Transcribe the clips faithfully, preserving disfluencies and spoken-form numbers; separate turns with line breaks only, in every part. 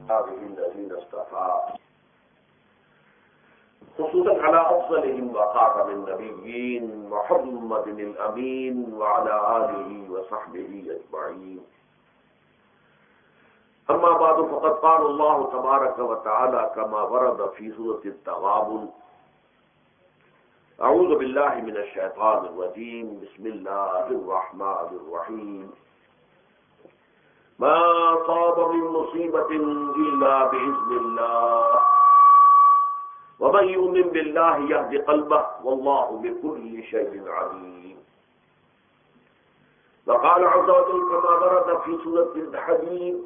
الذين اصطفى خصوصا على أفضلهم وخاتم النبيين محمد الأمين وعلى آله وصحبه أجمعين. أما بعد فقد قال الله تبارك وتعالى كما ورد في سورة التغابن: أعوذ بالله من الشيطان الرجيم بسم الله الرحمن الرحيم. ما أصاب من مصيبة إلا بإذن الله ومن يؤمن بالله يهد قلبه والله بكل شيء عليم. وقال عز وجل كما ورد في سورة الحديد: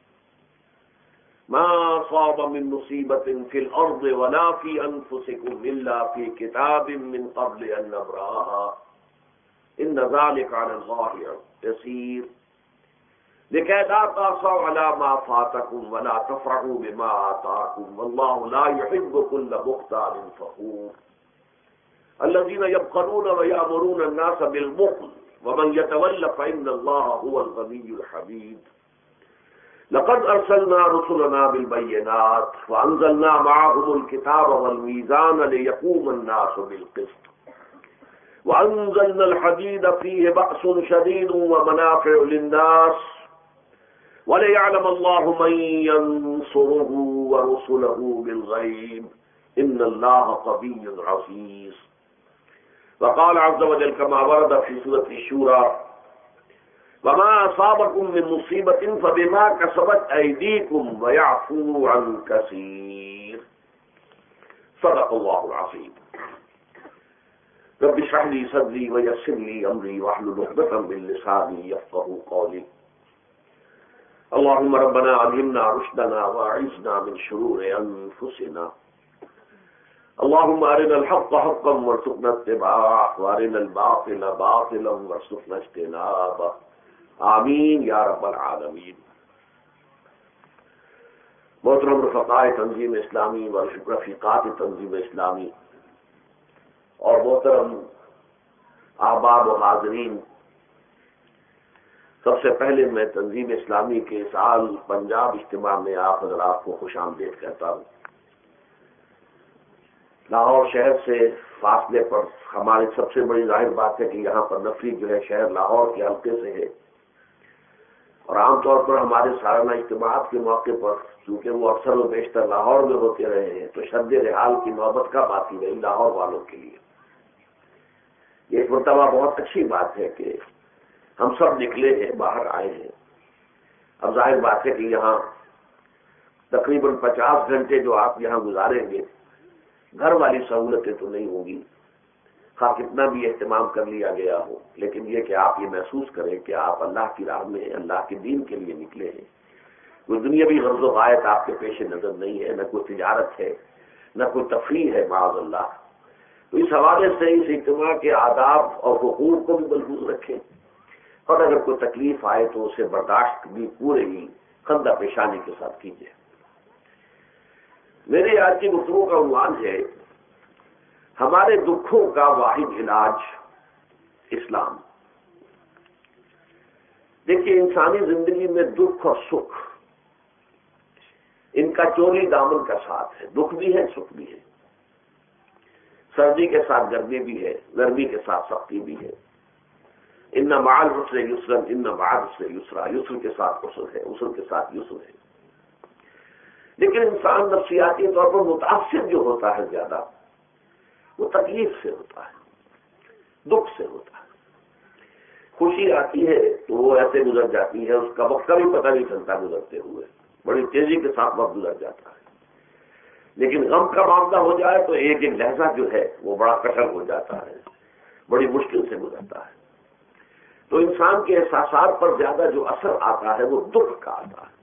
ما أصاب من مصيبة في الأرض ولا في أنفسكم إلا في كتاب من قبل أن نبرأها إن ذلك على الله يسير لكي لا تأسوا على ما فاتكم ولا تفرحوا بما آتاكم والله لا يحب كل مختال فخور. الذين يبخلون ويأمرون الناس بالبخل ومن يتول فإن الله هو الغني الحميد. لقد أرسلنا رسلنا بالبينات وأنزلنا معهم الكتاب والميزان ليقوم الناس بالقسط وأنزلنا الحديد فيه بأس شديد ومنافع للناس وليعلم الله من ينصره ورسله بالغيب إن الله قوي عزيز. وقال عز وجل كما ورد في سورة الشورى: وما أصابكم من مصيبة فبما كسبت أيديكم ويعفو عن كثير. صدق الله العظيم. رب اشرح لي صدري ويسر لي أمري واحلل عقدة من لساني يفقهوا قولي. اللهم ربنا علمنا رشدنا واعذنا من شرور أنفسنا. اللهم أرنا الحق حقا وارزقنا اتباعه وأرنا الباطل باطلا وارزقنا اجتنابه آمین یا رب العالمین. محترم رفقائے تنظیم اسلامی و رفیقات تنظیم اسلامی اور محترم احباب و حاضرین، سب سے پہلے میں تنظیم اسلامی کے سال پنجاب اجتماع میں آپ حضرات کو خوش آمدید کہتا ہوں. لاہور شہر سے فاصلے پر ہماری سب سے بڑی ظاہر بات ہے کہ یہاں پر نفری جو ہے شہر لاہور کے حلقے سے ہے، اور عام طور پر ہمارے سالانہ اجتماعات کے موقع پر چونکہ وہ اکثر و بیشتر لاہور میں ہوتے رہے ہیں تو شد رحال کی محبت کا بات ہی رہی لاہور والوں کے لیے. یہ ایک مرتبہ بہت اچھی بات ہے کہ ہم سب نکلے ہیں، باہر آئے ہیں. اب ظاہر بات ہے کہ یہاں تقریباً پچاس گھنٹے جو آپ یہاں گزاریں گے، گھر والی سہولتیں تو نہیں ہوں گی، خواہ کتنا بھی اہتمام کر لیا گیا ہو، لیکن یہ کہ آپ یہ محسوس کریں کہ آپ اللہ کی راہ میں ہیں، اللہ کے دین کے لیے نکلے ہیں. کوئی دنیاوی غرض و غایت آپ کے پیش نظر نہیں ہے، نہ کوئی تجارت ہے، نہ کوئی تفریح ہے معاذ اللہ. تو اس حوالے سے اس اجتماع کے آداب اور حقوق کو بھی ملحوظ رکھیں، اور اگر کوئی تکلیف آئے تو اسے برداشت بھی پورے ہی خندہ پیشانی کے ساتھ کیجیے. میرے آج کی گفتگو کا عنوان ہے: ہمارے دکھوں کا واحد علاج اسلام. دیکھیے، انسانی زندگی میں دکھ اور سکھ ان کا چولی دامن کا ساتھ ہے. دکھ بھی ہے، سکھ بھی ہے. سردی کے ساتھ گرمی بھی ہے، گرمی کے ساتھ سختی بھی ہے. ان مع العسر یسرا ان مع العسر یسرا، یسر کے ساتھ عسر ہے، عسر کے ساتھ یسر ہے. لیکن انسان نفسیاتی طور پر متاثر جو ہوتا ہے زیادہ، وہ تکلیف سے ہوتا ہے، دکھ سے ہوتا ہے. خوشی آتی ہے تو وہ ایسے گزر جاتی ہے، اس کا وقت کا بھی پتہ نہیں چلتا گزرتے ہوئے، بڑی تیزی کے ساتھ وقت گزر جاتا ہے. لیکن غم کا معاملہ ہو جائے تو ایک ایک لہجہ جو ہے وہ بڑا کٹر ہو جاتا ہے، بڑی مشکل سے گزرتا ہے. تو انسان کے احساسات پر زیادہ جو اثر آتا ہے وہ دکھ کا آتا ہے.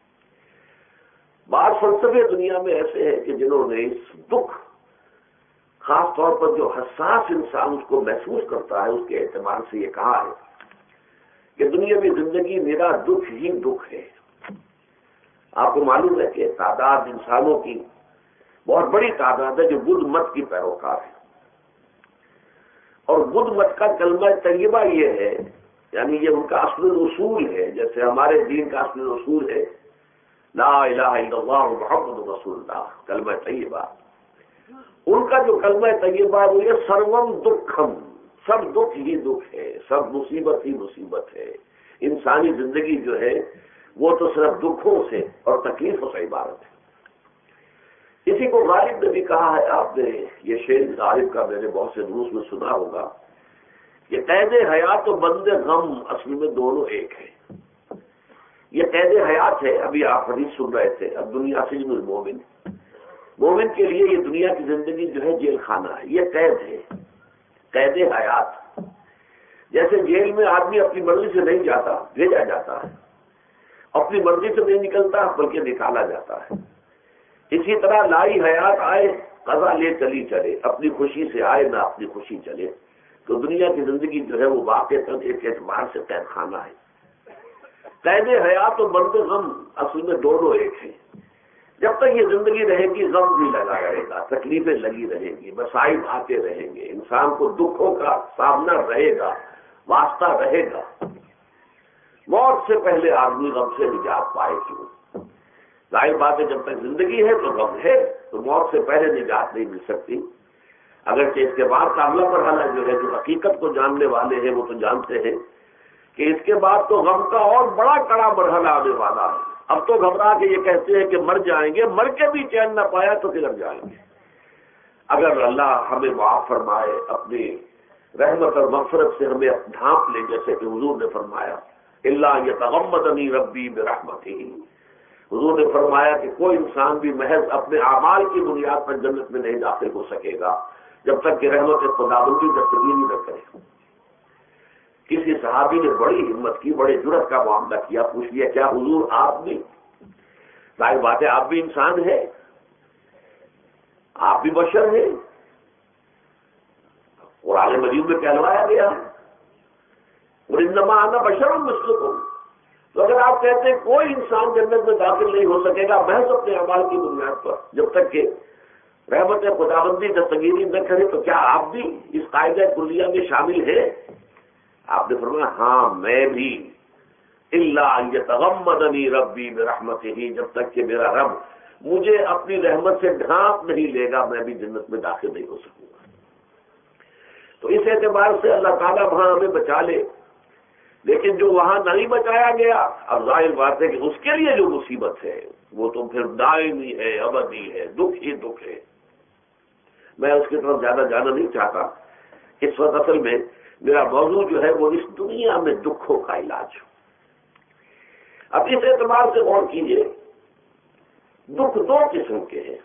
بعض فلسفے دنیا میں ایسے ہیں کہ جنہوں نے اس دکھ، خاص طور پر جو حساس انسان اس کو محسوس کرتا ہے، اس کے اعتبار سے یہ کہا ہے کہ دنیاوی زندگی میرا دکھ ہی دکھ ہے. آپ کو معلوم ہے کہ تعداد انسانوں کی بہت بڑی تعداد ہے جو بدھ مت کی پیروکار ہے، اور بدھ مت کا کلمہ طیبہ یہ ہے، یعنی یہ ان کا اصل اصول ہے. جیسے ہمارے دین کا اصل اصول ہے لا الہ الا اللہ محمد رسول اللہ، کلمہ طیبہ، ان کا جو کلمہ طیبہ وہ یہ سروم دکھم، سب دکھ ہی دکھ ہے، سب مصیبت ہی مصیبت ہے۔ انسانی زندگی جو ہے وہ تو صرف دکھوں سے اور تکلیفوں سے عبارت ہے۔ اسی کو غالب نے بھی کہا ہے، آپ نے یہ شعر غالب کا میں نے بہت سے دروس میں سنا ہوگا کہ قید حیات و بند غم اصل میں دونوں ایک ہیں۔ یہ قید حیات ہے، ابھی آپ حدیث سن رہے تھے، اب دنیا سجن المومن، مومن کے لیے یہ دنیا کی زندگی جو ہے جیل خانہ ہے، یہ قید ہے، قید حیات۔ جیسے جیل میں آدمی اپنی مرضی سے نہیں جاتا، بھیجا جاتا ہے، اپنی مرضی سے نہیں نکلتا بلکہ نکالا جاتا ہے، اسی طرح لائی حیات آئے قضا لے چلی چلے، اپنی خوشی سے آئے نہ اپنی خوشی چلے۔ تو دنیا کی زندگی جو ہے وہ واقعتاً ایک اعتبار سے قید خانہ ہے۔ قید حیات و بند غم اصل میں دونوں ایک ہیں۔ جب تک یہ زندگی رہے گی غم بھی لگا رہے گا، تکلیفیں لگی رہیں گی، مسائل آتے رہیں گے، انسان کو دکھوں کا سامنا رہے گا، واسطہ رہے گا۔ موت سے پہلے آدمی غم سے نجات پائے کیوں؟ ظاہر بات ہے جب تک زندگی ہے تو غم ہے، تو موت سے پہلے نجات نہیں مل سکتی۔ اگرچہ اس کے بعد کا اگلا مرحلہ جو ہے، جو حقیقت کو جاننے والے ہیں وہ تو جانتے ہیں کہ اس کے بعد تو غم کا اور بڑا کڑا مرحلہ آنے والا ہے۔ اب تو گھبرا کے یہ کہتے ہیں کہ مر جائیں گے، مر کے بھی چین نہ پایا تو کدھر جائیں گے۔ اگر اللہ ہمیں معاف فرمائے، اپنی رحمت اور مغفرت سے ہمیں ڈھانپ لے، جیسے کہ حضور نے فرمایا الا یتغمدنی ربی برحمتہ، حضور نے فرمایا کہ کوئی انسان بھی محض اپنے اعمال کی بنیاد پر جنت میں نہیں داخل ہو سکے گا جب تک کہ رحمت خداوندی دستگیری نہ کرے۔ کسی صحابی نے بڑی ہمت کی، بڑے جرأت کا معاملہ کیا، پوچھ لیا کیا حضور آپ بھی؟ ظاہر بات ہے آپ بھی انسان ہیں، آپ بھی بشر ہیں، قرآن مجید میں کہلوایا گیا وَإِنَّمَا أَنَا بَشَرٌ مِثْلُكُمْ۔ تو اگر آپ کہتے ہیں کوئی انسان جنت میں داخل نہیں ہو سکے گا محض اپنے اعمال کی بنیاد پر جب تک کہ رحمت خداوندی دستگیری نہ کرے، تو کیا آپ بھی اس قاعدہ کلیہ میں شامل ہیں؟ آپ نے فرمایا ہاں میں بھی، الا ان یتغمدنی ربی برحمتہ، جب تک کہ میرا رب مجھے اپنی رحمت سے ڈھانپ نہیں لے گا میں بھی جنت میں داخل نہیں ہو سکوں گا۔ تو اس اعتبار سے اللہ تعالیٰ وہاں ہمیں بچا لے، لیکن جو وہاں نہیں بچایا گیا، اب ظاہر بات ہے کہ اس کے لیے جو مصیبت ہے وہ تو پھر دائمی ہے، ابدی ہے، دکھ ہی دکھ ہے۔ میں اس کی طرف زیادہ جانا نہیں چاہتا، اس وقت اصل میں میرا موضوع جو ہے وہ اس دنیا میں دکھوں کا علاج۔ اب اس اعتبار سے غور کیجئے، دکھ دو قسم کے ہیں۔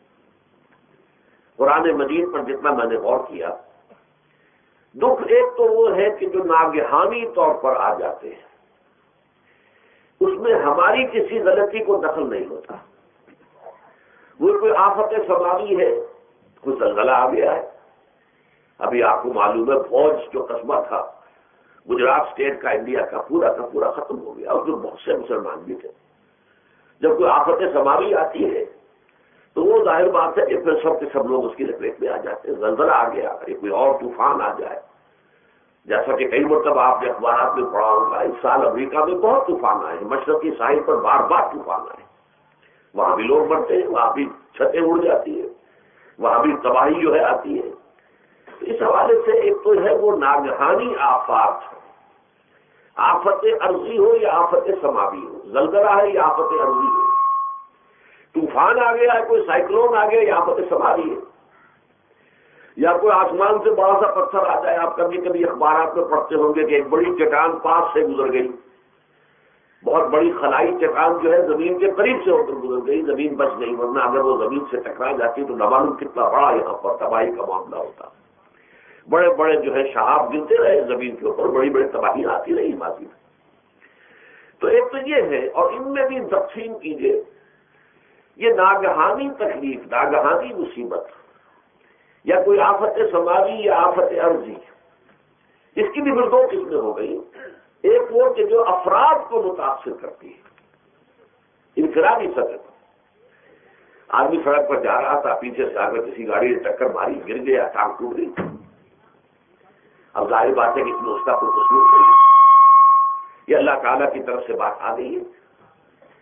قرآن مجید پر جتنا میں نے غور کیا، دکھ ایک تو وہ ہے کہ جو ناگہانی طور پر آ جاتے ہیں، اس میں ہماری کسی غلطی کو دخل نہیں ہوتا۔ وہ کوئی آفت سماوی ہے، کوئی زلزلہ آ گیا ہے، ابھی آپ کو معلوم ہے فوج جو قصبہ تھا گجرات اسٹیٹ کا انڈیا کا پورا کا پورا ختم ہو گیا، اور جو بہت سے مسلمان بھی تھے۔ جب کوئی آفت سماوی آتی ہے تو وہ ظاہر بات ہے کہ پھر سب کے سب لوگ اس کی لپیٹ میں آ جاتے ہیں۔ زلزلہ آ گیا، کوئی اور طوفان آ جائے، جیسا کہ کئی مرتبہ آپ نے اخبارات میں پڑھا ہوگا، اس سال امریکہ میں بہت طوفان آئے ہیں، مشرقی ساحل پر بار بار طوفان آئے، وہاں بھی لوگ مرتے ہیں، وہاں بھی چھتیں اڑ جاتی ہیں، وہاں بھی تباہی جو ہے آتی ہے۔ اس حوالے سے ایک تو ہے وہ ناگہانی آفات، آفت ارضی ہو یا آفت سماوی ہو، زلزلہ ہے یا آفت ارضی ہو، طوفان آ گیا ہے، کوئی سائیکلون آ گیا یا آفت سماوی ہے، یا کوئی آسمان سے بڑا سا پتھر آ جائے۔ آپ کبھی کبھی اخبارات میں پڑھتے ہوں گے کہ ایک بڑی چٹان پاس سے گزر گئی، بہت بڑی خلائی چٹان جو ہے زمین کے قریب سے ہو کر گزر گئی، زمین بچ گئی، ورنہ اگر وہ زمین سے ٹکرا جاتی تو نہ معلوم کتنا بڑا یہاں پر تباہی کا معاملہ ہوتا۔ بڑے بڑے جو ہے شہاب گرتے رہے زمین کے اوپر، بڑی بڑی تباہی آتی رہی ماضی میں۔ تو ایک تو یہ ہے، اور ان میں بھی تقسیم کیجئے، یہ ناگہانی تکلیف، ناگہانی مصیبت، یا کوئی آفت سماوی یا آفت ارضی، اس کی بھی پھر دو قسمیں ہو گئی۔ ایک وہ کہ جو افراد کو متاثر کرتی ہے، انفرادی سطح پر، آدمی سڑک پر جا رہا تھا، پیچھے سے آ کر کسی گاڑی نے ٹکر ماری، گر گیا، ٹانگ ٹوٹ گئی، اب ظاہر بات ہے کہ اس میں اس کا کوئی قصور نہیں، یہ اللہ تعالیٰ کی طرف سے بات آ گئی ہے۔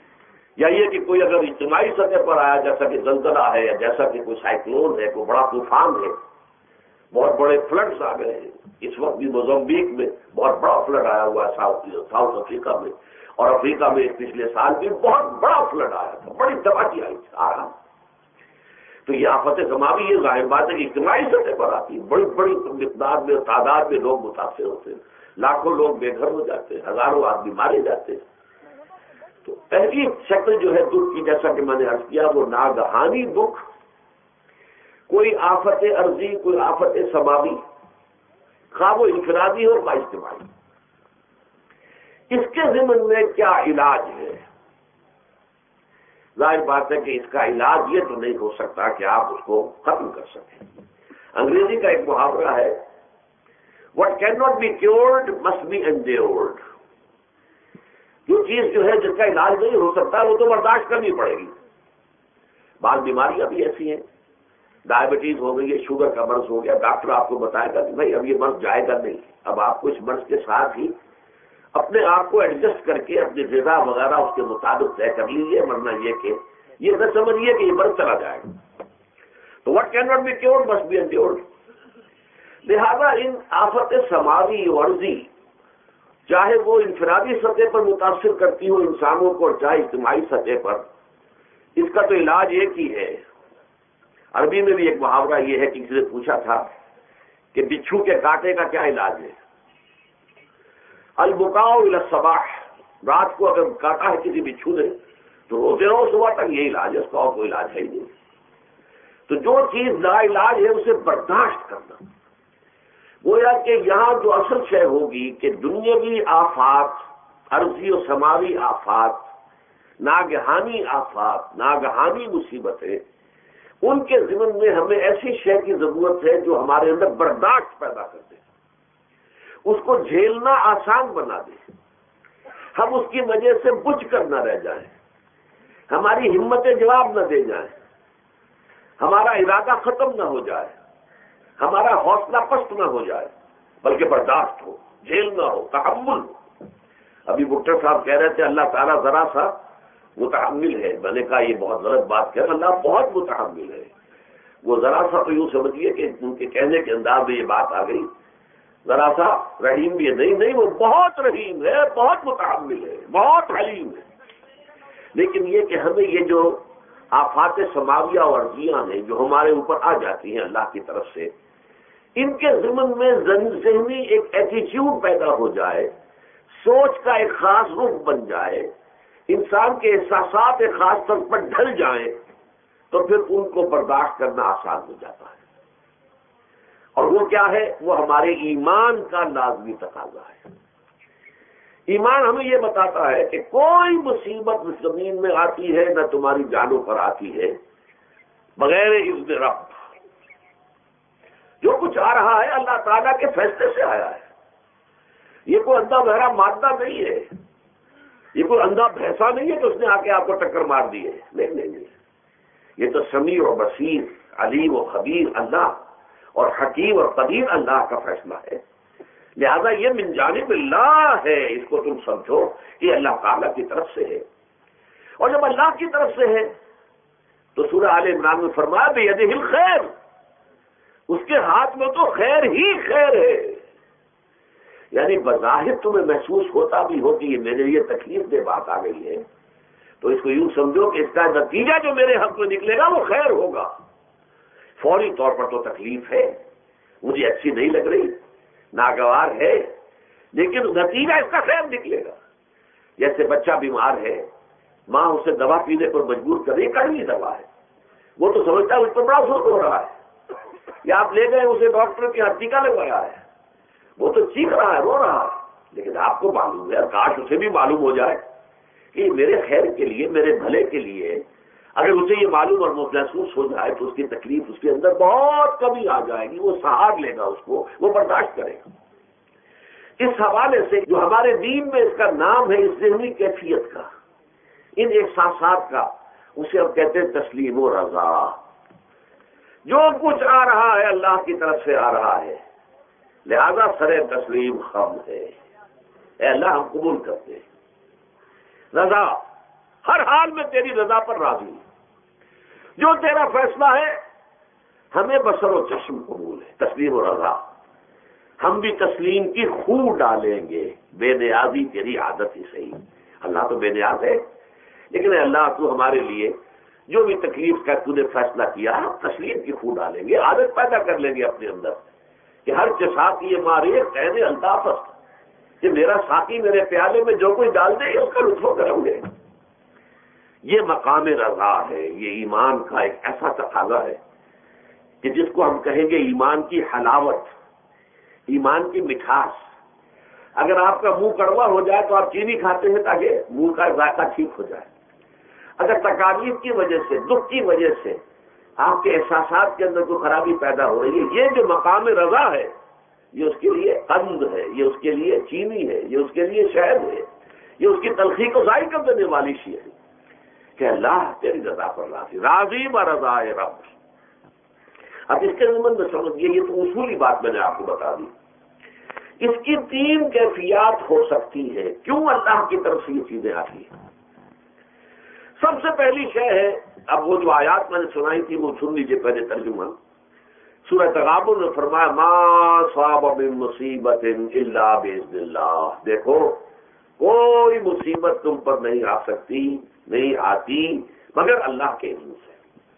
یا یہ کہ کوئی اگر اجتماعی سطح پر آیا، جیسا کہ زلزلہ ہے یا جیسا کہ کوئی سائیکلون ہے، کوئی بڑا طوفان ہے، بہت بڑے فلڈز آ گئے ہیں. اس وقت بھی موزمبیق میں بہت بڑا فلڈ آیا ہوا ہے، ساؤتھ افریقہ میں، اور افریقہ میں پچھلے سال بھی بہت بڑا فلڈ آیا تھا، بڑی تباہی آئی آ رہا. تو یہ آفت سماوی یہ ظاہر بات ہے کہ اجتماعی سطح پر آتی ہے، بڑی بڑی مقدار میں تعداد میں لوگ متاثر ہوتے ہیں، لاکھوں لوگ بے گھر ہو جاتے ہیں، ہزاروں آدمی مارے جاتے ہیں. تو پہلی شکل جو ہے دکھ کی، جیسا کہ میں نے عرض کیا، وہ ناگہانی دکھ، کوئی آفت عرضی، کوئی آفت سماوی، خواہ وہ انفرادی ہو خواہ اجتماعی. اس کے ضمن میں کیا علاج ہے؟ ظاہر بات ہے کہ اس کا علاج یہ تو نہیں ہو سکتا کہ آپ اس کو ختم کر سکیں. انگریزی کا ایک محاورہ ہے، what cannot be cured must be endured. جو چیز جو ہے جس کا علاج نہیں ہو سکتا وہ تو برداشت کرنی پڑے گی. بعض بیماریاں بھی ایسی ہیں، ڈائبٹیز ہو گئی ہے، شوگر کا مرض ہو گیا، ڈاکٹر آپ کو بتائے گا کہ بھائی اب یہ مرض جائے گا نہیں، اب آپ کو اس مرض کے ساتھ ہی اپنے آپ کو ایڈجسٹ کر کے اپنی غذا وغیرہ اس کے مطابق طے کر لیجیے، ورنہ یہ کہ یہ نہ سمجھیے کہ یہ مرض چلا جائے گا. تو what cannot be cured must be endured. لہذا ان آفت سماوی عرضی، چاہے وہ انفرادی سطح پر متاثر کرتی ہو انسانوں کو اور چاہے اجتماعی سطح پر، اس کا تو علاج ایک ہی ہے. عربی میں بھی ایک محاورہ یہ ہے کہ کسی نے پوچھا تھا کہ بچھو کے کاٹے کا کیا علاج ہے؟ البکاء الی الصباح، رات کو اگر کاٹا ہے کسی بچھو نے تو روتے رہو صبح تک، یہ علاج ہے، اس کا اور کوئی علاج ہے ہی نہیں. تو جو چیز لا علاج ہے اسے برداشت کرنا. گویا کہ یہاں جو اصل شے ہوگی کہ دنیاوی آفات، عرضی و سماوی آفات، ناگہانی آفات، ناگہانی مصیبتیں، ان کے ضمن میں ہمیں ایسی شے کی ضرورت ہے جو ہمارے اندر برداشت پیدا کر دے، اس کو جھیلنا آسان بنا دے، ہم اس کی وجہ سے بجھ کر نہ رہ جائیں، ہماری ہمتیں جواب نہ دے جائیں، ہمارا ارادہ ختم نہ ہو جائے، ہمارا حوصلہ پست نہ ہو جائے، بلکہ برداشت ہو، جھیلنا ہو، تحمل ہو. ابھی بھٹر صاحب کہہ رہے تھے اللہ تعالیٰ ذرا سا متحمل ہے. میں نے کہا یہ بہت غلط بات کہہ، اللہ بہت متحمل ہے. وہ ذرا سا تو یوں سمجھیے کہ ان کے کہنے کے انداز میں یہ بات آ گئی، ذرا سا رحیم بھی ہے. نہیں نہیں، وہ بہت رحیم ہے، بہت متحمل ہے، بہت حلیم ہے. لیکن یہ کہ ہمیں یہ جو آفات سماویہ اور عرضیاں ہیں جو ہمارے اوپر آ جاتی ہیں اللہ کی طرف سے، ان کے ضمن میں ذہنی ایک ایٹیچیوڈ پیدا ہو جائے، سوچ کا ایک خاص رخ بن جائے، انسان کے احساسات ایک خاص طور پر ڈھل جائیں، تو پھر ان کو برداشت کرنا آسان ہو جاتا ہے. اور وہ کیا ہے؟ وہ ہمارے ایمان کا لازمی تقاضا ہے. ایمان ہمیں یہ بتاتا ہے کہ کوئی مصیبت زمین میں آتی ہے نہ تمہاری جانوں پر آتی ہے بغیر اذن رب. جو کچھ آ رہا ہے اللہ تعالیٰ کے فیصلے سے آیا ہے. یہ کوئی اندھا بہرا مادہ نہیں ہے، یہ کوئی اندھا بھینسا نہیں ہے کہ اس نے آ کے آپ کو ٹکر مار دی ہے. نہیں نہیں نہیں، یہ تو سمیع و بصیر، علیم و خبیر اللہ اور حکیم اور قدیر اللہ کا فیصلہ ہے. لہذا یہ من جانب اللہ ہے، اس کو تم سمجھو کہ اللہ تعالیٰ کی طرف سے ہے. اور جب اللہ کی طرف سے ہے تو سورہ آل عمران میں فرمایا بیدہ الخیر، اس کے ہاتھ میں تو خیر ہی خیر ہے. یعنی بظاہر تمہیں محسوس ہوتا بھی ہو کہ یہ میرے لیے تکلیف دہ بات آ گئی ہے، تو اس کو یوں سمجھو کہ اس کا نتیجہ جو میرے حق میں نکلے گا وہ خیر ہوگا. فوری طور پر تو تکلیف ہے، مجھے اچھی نہیں لگ رہی، ناگوار ہے، لیکن نتیجہ اس کا خیر نکلے گا. جیسے بچہ بیمار ہے، ماں اسے دوا پینے پر مجبور کر رہی، کڑوی دوا ہے، وہ تو سمجھتا ہے اس پر بڑا زور ہو رہا ہے. یا آپ لے گئے اسے ڈاکٹر کے ہاتھ ٹیکا لگوایا ہے، وہ تو چیخ رہا ہے، رو رہا ہے، لیکن آپ کو معلوم ہے، کاش اسے بھی معلوم ہو جائے کہ میرے خیر کے لیے، میرے بھلے کے لیے. اگر اسے یہ معلوم اور محسوس ہو جائے تو اس کی تکلیف اس کے اندر بہت کمی آ جائے گی، وہ سہار لے گا، اس کو وہ برداشت کرے گا. اس حوالے سے جو ہمارے دین میں اس کا نام ہے، اس ذہنی کیفیت کا، ان احساسات کا، اسے ہم کہتے ہیں تسلیم و رضا. جو کچھ آ رہا ہے اللہ کی طرف سے آ رہا ہے، لہذا سر تسلیم خم ہے. اے اللہ ہم قبول کرتے ہیں. رضا، ہر حال میں تیری رضا پر راضی ہوں، جو تیرا فیصلہ ہے ہمیں بصر و چشم قبول ہے، تسلیم و رضا، ہم بھی تسلیم کی خو ڈالیں گے، بے نیازی تیری عادت ہی صحیح۔ اللہ تو بے نیاز ہے، لیکن اللہ تو ہمارے لیے جو بھی تکلیف کا تو نے فیصلہ کیا ہم تسلیم کی خو ڈالیں گے، عادت پیدا کر لیں گے اپنے اندر کہ ہر چساک یہ مارے قید الطافت، کہ میرا ساقی میرے پیالے میں جو کوئی ڈال دے اس کا لطف کروں گے۔ یہ مقام رضا ہے، یہ ایمان کا ایک ایسا تقاضا ہے کہ جس کو ہم کہیں گے ایمان کی حلاوت، ایمان کی مٹھاس۔ اگر آپ کا منہ کڑوا ہو جائے تو آپ چینی کھاتے ہیں تاکہ منہ کا ذائقہ ٹھیک ہو جائے۔ اگر تکالیف کی وجہ سے، دکھ کی وجہ سے آپ کے احساسات کے اندر کوئی خرابی پیدا ہو رہی ہے، یہ جو مقام رضا ہے یہ اس کے لیے قند ہے، یہ اس کے لیے چینی ہے، یہ اس کے لیے شہد ہے، یہ اس کی تلخی کو ظاہر کر دینے والی شیء ہے کہ اللہ تیری رضا پر راضی، راضی برضا رب۔ اب اس کے ضمن میں سمجھیے، یہ تو اصولی بات میں نے آپ کو بتا دی۔ اس کی تین کیفیات ہو سکتی ہے، کیوں اللہ کی طرف سے یہ چیزیں آتی ہیں۔ سب سے پہلی شے ہے، اب وہ جو آیات میں نے سنائی تھی وہ سن لیجیے پہلے ترجمہ۔ سورہ تغابن میں فرمایا ما صاب من مصیبت الا باذن اللہ، دیکھو کوئی مصیبت تم پر نہیں آ سکتی، نہیں آتی مگر اللہ کے اذن سے۔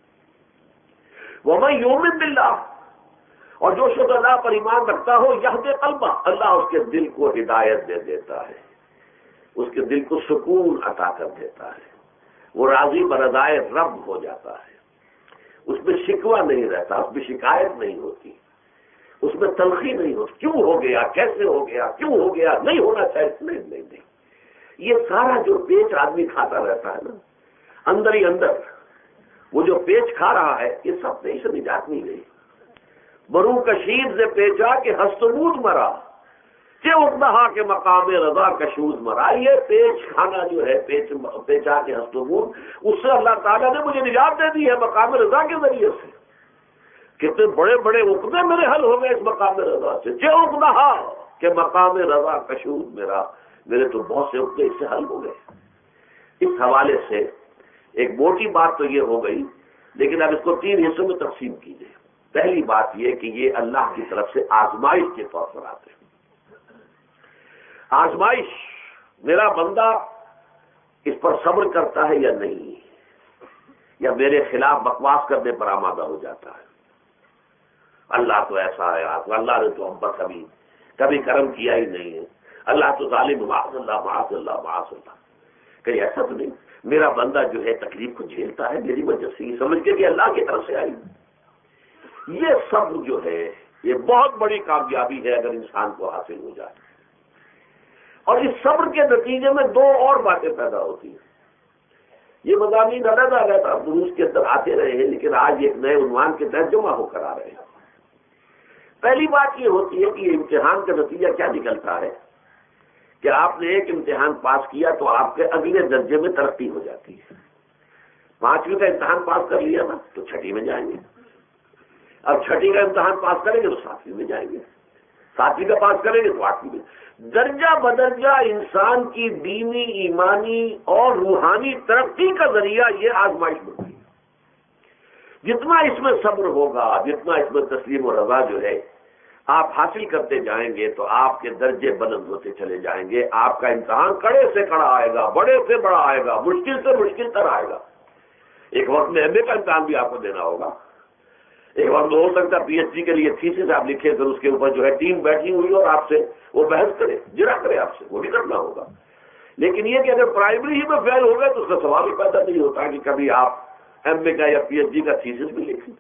ومن یؤمن باللہ، اور جو شخص اللہ پر ایمان رکھتا ہو یہد قلبہ، اللہ اس کے دل کو ہدایت دے دیتا ہے، اس کے دل کو سکون عطا کر دیتا ہے، وہ راضی برضائے رب ہو جاتا ہے، اس میں شکوہ نہیں رہتا، اس میں شکایت نہیں ہوتی، اس میں تلخی نہیں ہوتی، کیوں ہو گیا، کیسے ہو گیا، کیوں ہو گیا، نہیں ہونا چاہیے، نہیں نہیں نہیں۔ یہ سارا جو پیچ آدمی کھاتا رہتا ہے نا اندر ہی اندر، وہ جو پیچ کھا رہا ہے یہ سب نہیں سے نجات نہیں گئی۔ برو کشید سے پیچا کہ ہستمود مرا، کہ اقدہا کے مقام رضا کشود مرا۔ یہ پیچ کھانا جو ہے، پیچ پیچا کے ہستمود، اس سے اللہ تعالیٰ نے مجھے نجات دے دی ہے مقام رضا کے ذریعے سے۔ کتنے بڑے بڑے عقدے میرے حل ہو گئے اس مقام رضا سے، کہ اقدہا کے مقام رضا کشود میرا، میرے تو بہت سے عقدے اس سے حل ہو گئے۔ اس حوالے سے ایک موٹی بات تو یہ ہو گئی، لیکن اب اس کو تین حصوں میں تقسیم کیجیے۔ پہلی بات یہ کہ یہ اللہ کی طرف سے آزمائش کے طور پر آتے ہیں۔ آزمائش، میرا بندہ اس پر صبر کرتا ہے یا نہیں، یا میرے خلاف بکواس کرنے پر آمادہ ہو جاتا ہے۔ اللہ تو ایسا ہے، اللہ نے تو ہم پر کبھی کبھی کرم کیا ہی نہیں ہے، اللہ تو ظالم، معاذ اللہ معاذ اللہ معاذ اللہ۔ کہیں ایسا تو نہیں، میرا بندہ جو ہے تکلیف کو جھیلتا ہے میری وجہ سے، یہ سمجھ کے کہ اللہ کی طرف سے آئی۔ یہ صبر جو ہے یہ بہت بڑی کامیابی ہے اگر انسان کو حاصل ہو جائے، اور اس صبر کے نتیجے میں دو اور باتیں پیدا ہوتی ہیں۔ یہ مضامین علیحدہ علیحدہ دروس کے اندر آتے رہے ہیں، لیکن آج ایک نئے عنوان کے تحت جمع ہو کر آ رہے ہیں۔ پہلی بات یہ ہوتی ہے کہ یہ امتحان کا نتیجہ کیا نکلتا ہے کہ آپ نے ایک امتحان پاس کیا تو آپ کے اگلے درجے میں ترقی ہو جاتی ہے۔ پانچویں کا امتحان پاس کر لیا نا تو چھٹی میں جائیں گے، اب چھٹی کا امتحان پاس کریں گے تو ساتویں میں جائیں گے، ساتویں کا پاس کریں گے تو آٹھویں میں۔ درجہ بدرجہ انسان کی دینی، ایمانی اور روحانی ترقی کا ذریعہ یہ آزمائش بنتی ہے۔ جتنا اس میں صبر ہوگا، جتنا اس میں تسلیم و رضا جو ہے آپ حاصل کرتے جائیں گے تو آپ کے درجے بلند ہوتے چلے جائیں گے۔ آپ کا امتحان کڑے سے کڑا آئے گا، بڑے سے بڑا آئے گا، مشکل سے مشکل تر آئے گا۔ ایک وقت میں ایم اے کا امتحان بھی آپ کو دینا ہوگا، ایک وقت میں ہو سکتا ہے پی ایچ ڈی کے لیے تھیسس آپ لکھے، پھر اس کے اوپر جو ہے ٹیم بیٹھی ہوئی اور آپ سے وہ بحث کرے، جرا کرے آپ سے، وہ بھی کرنا ہوگا۔ لیکن یہ کہ اگر پرائمری ہی میں فیل ہو گئے تو اس کا سوال ہی پیدا نہیں ہوتا کہ کبھی آپ ایم اے کا یا پی ایچ ڈی کا تھیسس بھی لکھیں۔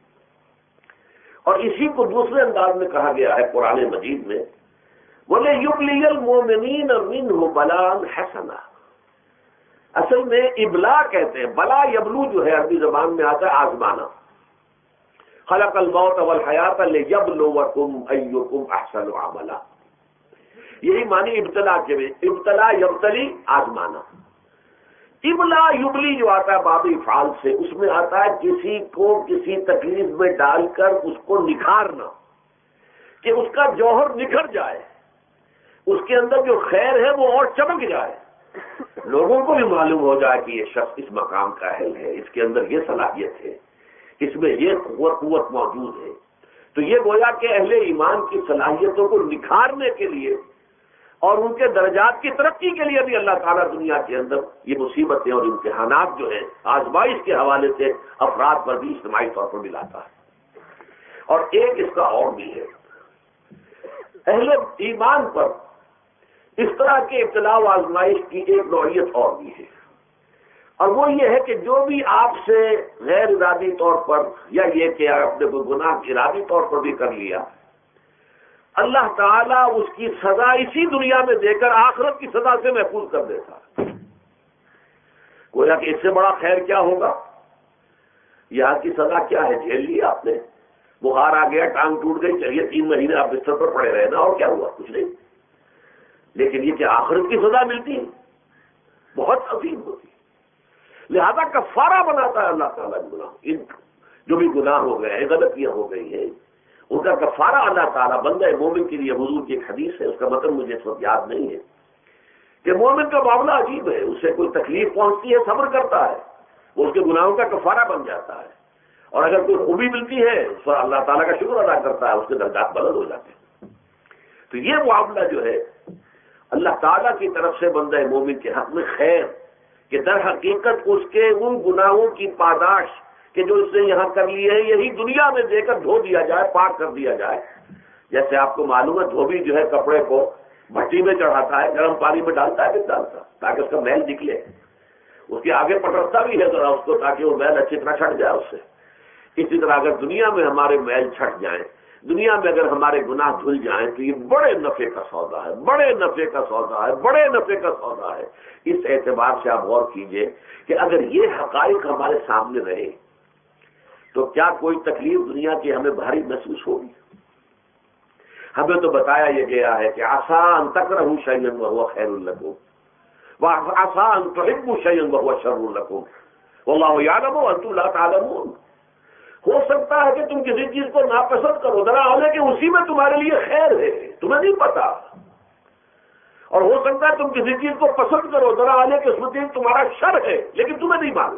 اور اسی کو دوسرے انداز میں کہا گیا ہے قرآن مجید میں، بولے یبلی المؤمنین منہ بلاء حسنا۔ اصل میں ابلا کہتے ہیں، بلا یبلو جو ہے عربی زبان میں آتا ہے آزمانا۔ خلق الموت والحیات لیبلوکم ایکم احسن عملا، یہی معنی ابتلا کے میں، ابتلا یبتلی آزمانا۔ ابلا یبلی جو آتا ہے باب افعال سے، اس میں آتا ہے کسی کو کسی تکلیف میں ڈال کر اس کو نکھارنا، کہ اس کا جوہر نکھر جائے، اس کے اندر جو خیر ہے وہ اور چمک جائے۔ لوگوں کو بھی معلوم ہو جائے کہ یہ شخص اس مقام کا اہل ہے، اس کے اندر یہ صلاحیت ہے، اس میں یہ قوت قوت موجود ہے، تو یہ گویا کہ اہل ایمان کی صلاحیتوں کو نکھارنے کے لیے اور ان کے درجات کی ترقی کے لیے بھی اللہ تعالیٰ دنیا کے اندر یہ مصیبتیں اور امتحانات جو ہیں آزمائش کے حوالے سے افراد پر بھی اجتماعی طور پر ملاتا ہے۔ اور ایک اس کا اور بھی ہے، اہل ایمان پر اس طرح کے ابتلاء و آزمائش کی ایک نوعیت اور بھی ہے، اور وہ یہ ہے کہ جو بھی آپ سے غیر ارادی طور پر یا یہ کہ آپ نے کوئی گناہ ارادی طور پر بھی کر لیا، اللہ تعالیٰ اس کی سزا اسی دنیا میں دے کر آخرت کی سزا سے محفوظ کر دیتا۔ گویا کہ اس سے بڑا خیر کیا ہوگا؟ یہاں کی سزا کیا ہے؟ جھیل لی آپ نے، بخار آ گیا، ٹانگ ٹوٹ گئی، چلیے تین مہینے آپ بستر پر پڑے رہے نا، اور کیا ہوا؟ کچھ نہیں۔ لیکن یہ کہ آخرت کی سزا ملتی ہے، بہت عظیم ہوتی ہے، لہذا کفارہ بناتا ہے اللہ تعالیٰ گناہ، ان جو بھی گناہ ہو گئے ہیں، غلطیاں ہو گئی ہیں، ان کا کفارہ اللہ تعالیٰ بندہ مومن کے لیے، حضور کی ایک حدیث ہے، اس کا مطلب مجھے اس وقت یاد نہیں ہے، کہ مومن کا معاملہ عجیب ہے، اسے کوئی تکلیف پہنچتی ہے صبر کرتا ہے، وہ اس کے گناہوں کا کفارہ بن جاتا ہے، اور اگر کوئی خوبی ملتی ہے اس پر اللہ تعالیٰ کا شکر ادا کرتا ہے، اس کے درجات بلند ہو جاتے ہیں۔ تو یہ معاملہ جو ہے اللہ تعالیٰ کی طرف سے بندہ مومن کے حق میں خیر، کہ در حقیقت اس کے ان گناہوں کی پاداش کہ جو اس نے یہاں کر لی ہے، یہی دنیا میں دے کر دھو دیا جائے، پاک کر دیا جائے۔ جیسے آپ کو معلوم ہے دھوبی جو ہے کپڑے کو بھٹی میں چڑھاتا ہے، گرم پانی میں ڈالتا ہے، پھر ڈالتا تاکہ اس کا میل نکلے، اس کے آگے پٹرتا بھی ہے ذرا اس کو تاکہ وہ میل اچھی طرح چھٹ جائے اس سے۔ اسی طرح اگر دنیا میں ہمارے میل چھٹ جائیں، دنیا میں اگر ہمارے گناہ دھل جائیں، تو یہ بڑے نفع کا سودا ہے، بڑے نفع کا سودا ہے، بڑے نفع کا سودا ہے۔ اس اعتبار سے آپ غور کیجئے کہ اگر یہ حقائق ہمارے سامنے رہے تو کیا کوئی تکلیف دنیا کی ہمیں بھاری محسوس ہوگی؟ ہمیں تو بتایا یہ گیا ہے کہ آسان تکرہوا شیئا وہو خیر لکم وآسان تحبوا شیئا وہو شر لکم واللہ یعلم وانتم لا تعلمون۔ ہو سکتا ہے کہ تم کسی چیز کو ناپسند کرو، ذرا حالے کہ اسی میں تمہارے لیے خیر ہے، تمہیں نہیں پتا، اور ہو سکتا ہے تم کسی چیز کو پسند کرو، ذرا حالے کہ اس میں تمہارا شر ہے، لیکن تمہیں نہیں معلوم۔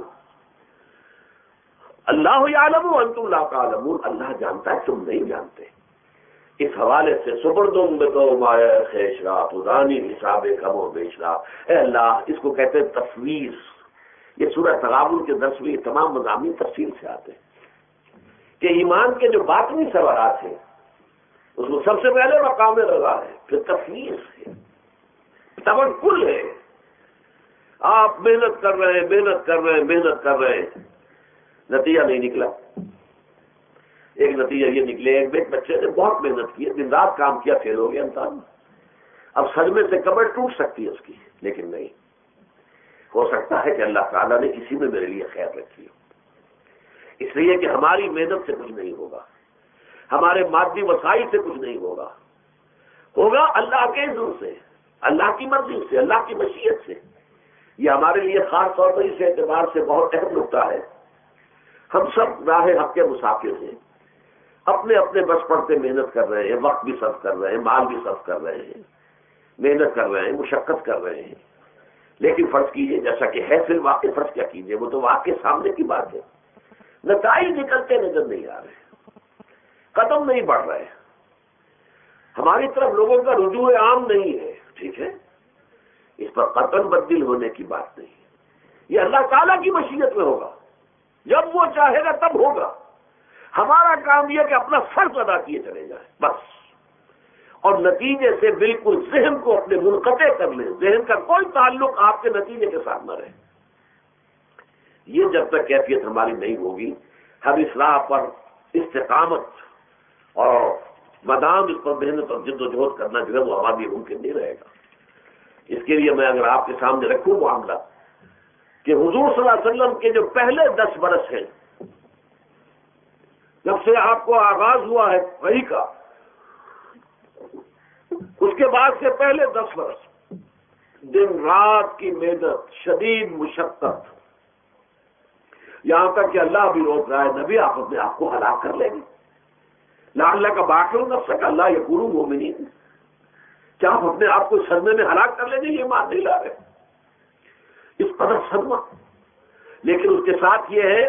اللہ یعلم وانتم لا تعلمون، اللہ جانتا ہے تم نہیں جانتے۔ اس حوالے سے سبردم بتو مایا خیشرا پرانی حساب کم و بیشرا، اے اللہ، اس کو کہتے ہیں تفویض۔ یہ سورہ تغابن کے درس میں یہ تمام مضامین تفصیل سے آتے ہیں کہ ایمان کے جو باطنی ثمرات ہیں اس میں سب سے پہلے مقام رضا ہے، پھر تفویض ہے، توکل ہے۔ آپ محنت کر رہے ہیں محنت کر رہے ہیں محنت کر رہے ہیں، نتیجہ نہیں نکلا۔ ایک نتیجہ یہ نکلے، ایک بچے نے بہت محنت کی، دن رات کام کیا، فیل ہو گیا انسان، اب صدمے سے کمر ٹوٹ سکتی ہے اس کی، لیکن نہیں، ہو سکتا ہے کہ اللہ تعالیٰ نے اسی میں میرے لیے خیر رکھی ہو۔ اس لیے کہ ہماری محنت سے کچھ نہیں ہوگا، ہمارے مادی وسائل سے کچھ نہیں ہوگا، ہوگا اللہ کے اذن سے، اللہ کی مرضی سے، اللہ کی مشیت سے۔ یہ ہمارے لیے خاص طور پر اس اعتبار سے بہت اہم نقطہ ہے، ہم سب راہ حق کے مسافر ہیں، اپنے اپنے بس پڑتے محنت کر رہے ہیں، وقت بھی صرف کر رہے ہیں، مال بھی صرف کر رہے ہیں، محنت کر رہے ہیں، مشقت کر رہے ہیں، لیکن فرض کیجئے جیسا کہ ہے فی الواقع، فرض کیا کیجئے، وہ تو واقع سامنے کی بات ہے، نتائج نکلتے نظر نہیں آ رہے، قدم نہیں بڑھ رہے، ہماری طرف لوگوں کا رجوع عام نہیں ہے، ٹھیک ہے، اس پر قطعاً بدل ہونے کی بات نہیں ہے، یہ اللہ تعالیٰ کی مشیت میں ہوگا، جب وہ چاہے گا تب ہوگا۔ ہمارا کام یہ کہ اپنا فرض ادا کیے چلے جائیں بس، اور نتیجے سے بالکل ذہن کو اپنے منقطع کر لیں، ذہن کا کوئی تعلق آپ کے نتیجے کے ساتھ نہ رہے۔ یہ جب تک کیفیت ہماری نہیں ہوگی، ہم اس راہ پر استقامت اور مدام اس پر محنت اور جد و جہد کرنا جو ہے وہ ہمارے لیے ممکن نہیں رہے گا۔ اس کے لیے میں اگر آپ کے سامنے رکھوں معاملہ کہ حضور صلی اللہ علیہ وسلم کے جو پہلے دس برس ہیں، جب سے آپ کو آغاز ہوا ہے وحی کا، اس کے بعد سے پہلے دس برس دن رات کی محنت، شدید مشقت، یہاں تک کہ اللہ بھی روک رہا ہے، نبی آپ اپنے آپ کو ہلاک کر لیں گے، لعلک کا باقی نفسک اللہ یکونوا مومنین، کیا آپ اپنے آپ کو صدمے میں ہلاک کر لیں گے؟ یہ مان نہیں لا رہے، اس قدر صدمہ. لیکن اس کے ساتھ یہ ہے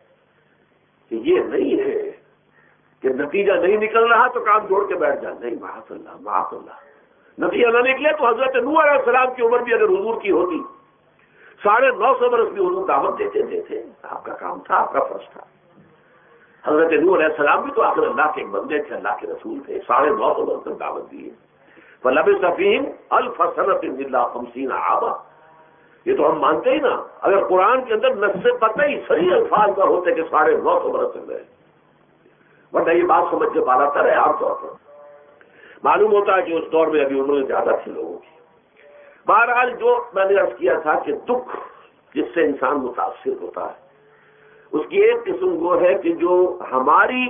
کہ یہ نہیں ہے کہ نتیجہ نہیں نکل رہا تو کام چھوڑ کے بیٹھ جائے. نہیں، معاذ اللہ معاذ اللہ. نتیجہ نہ نکلے تو حضرت نوح علیہ السلام کی عمر بھی اگر حضور کی ہوتی ساڑھے نو سو برس بھی حضور دعوت دیتے دیتے. آپ کا کام تھا، آپ کا فرض تھا. حضرت نوح علیہ السلام بھی تو آخر اللہ کے ایک بندے تھے، اللہ کے رسول تھے. ساڑھے نو سو برس تک دعوت دی ہے. فلبث فیہم الف سنۃ الا خمسین عاما. یہ تو ہم مانتے ہی نا. اگر قرآن کے اندر نص قطعی صحیح الفاظ پر ہوتے کہ ساڑھے نو سو برس تک رہے، ورنہ یہ بات سمجھ کے بالا تر ہے. عام طور پر معلوم ہوتا ہے کہ اس دور میں ابھی عمریں زیادہ تھی لوگوں کی. بہرحال جو میں نے عرض کیا تھا کہ دکھ جس سے انسان متاثر ہوتا ہے اس کی ایک قسم وہ ہے کہ جو ہماری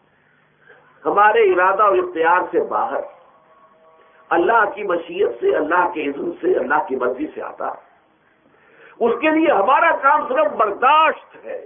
ہمارے ارادہ اور اختیار سے باہر اللہ کی مشیت سے، اللہ کے اذن سے، اللہ کی مرضی سے آتا ہے. اس کے لیے ہمارا کام صرف برداشت ہے.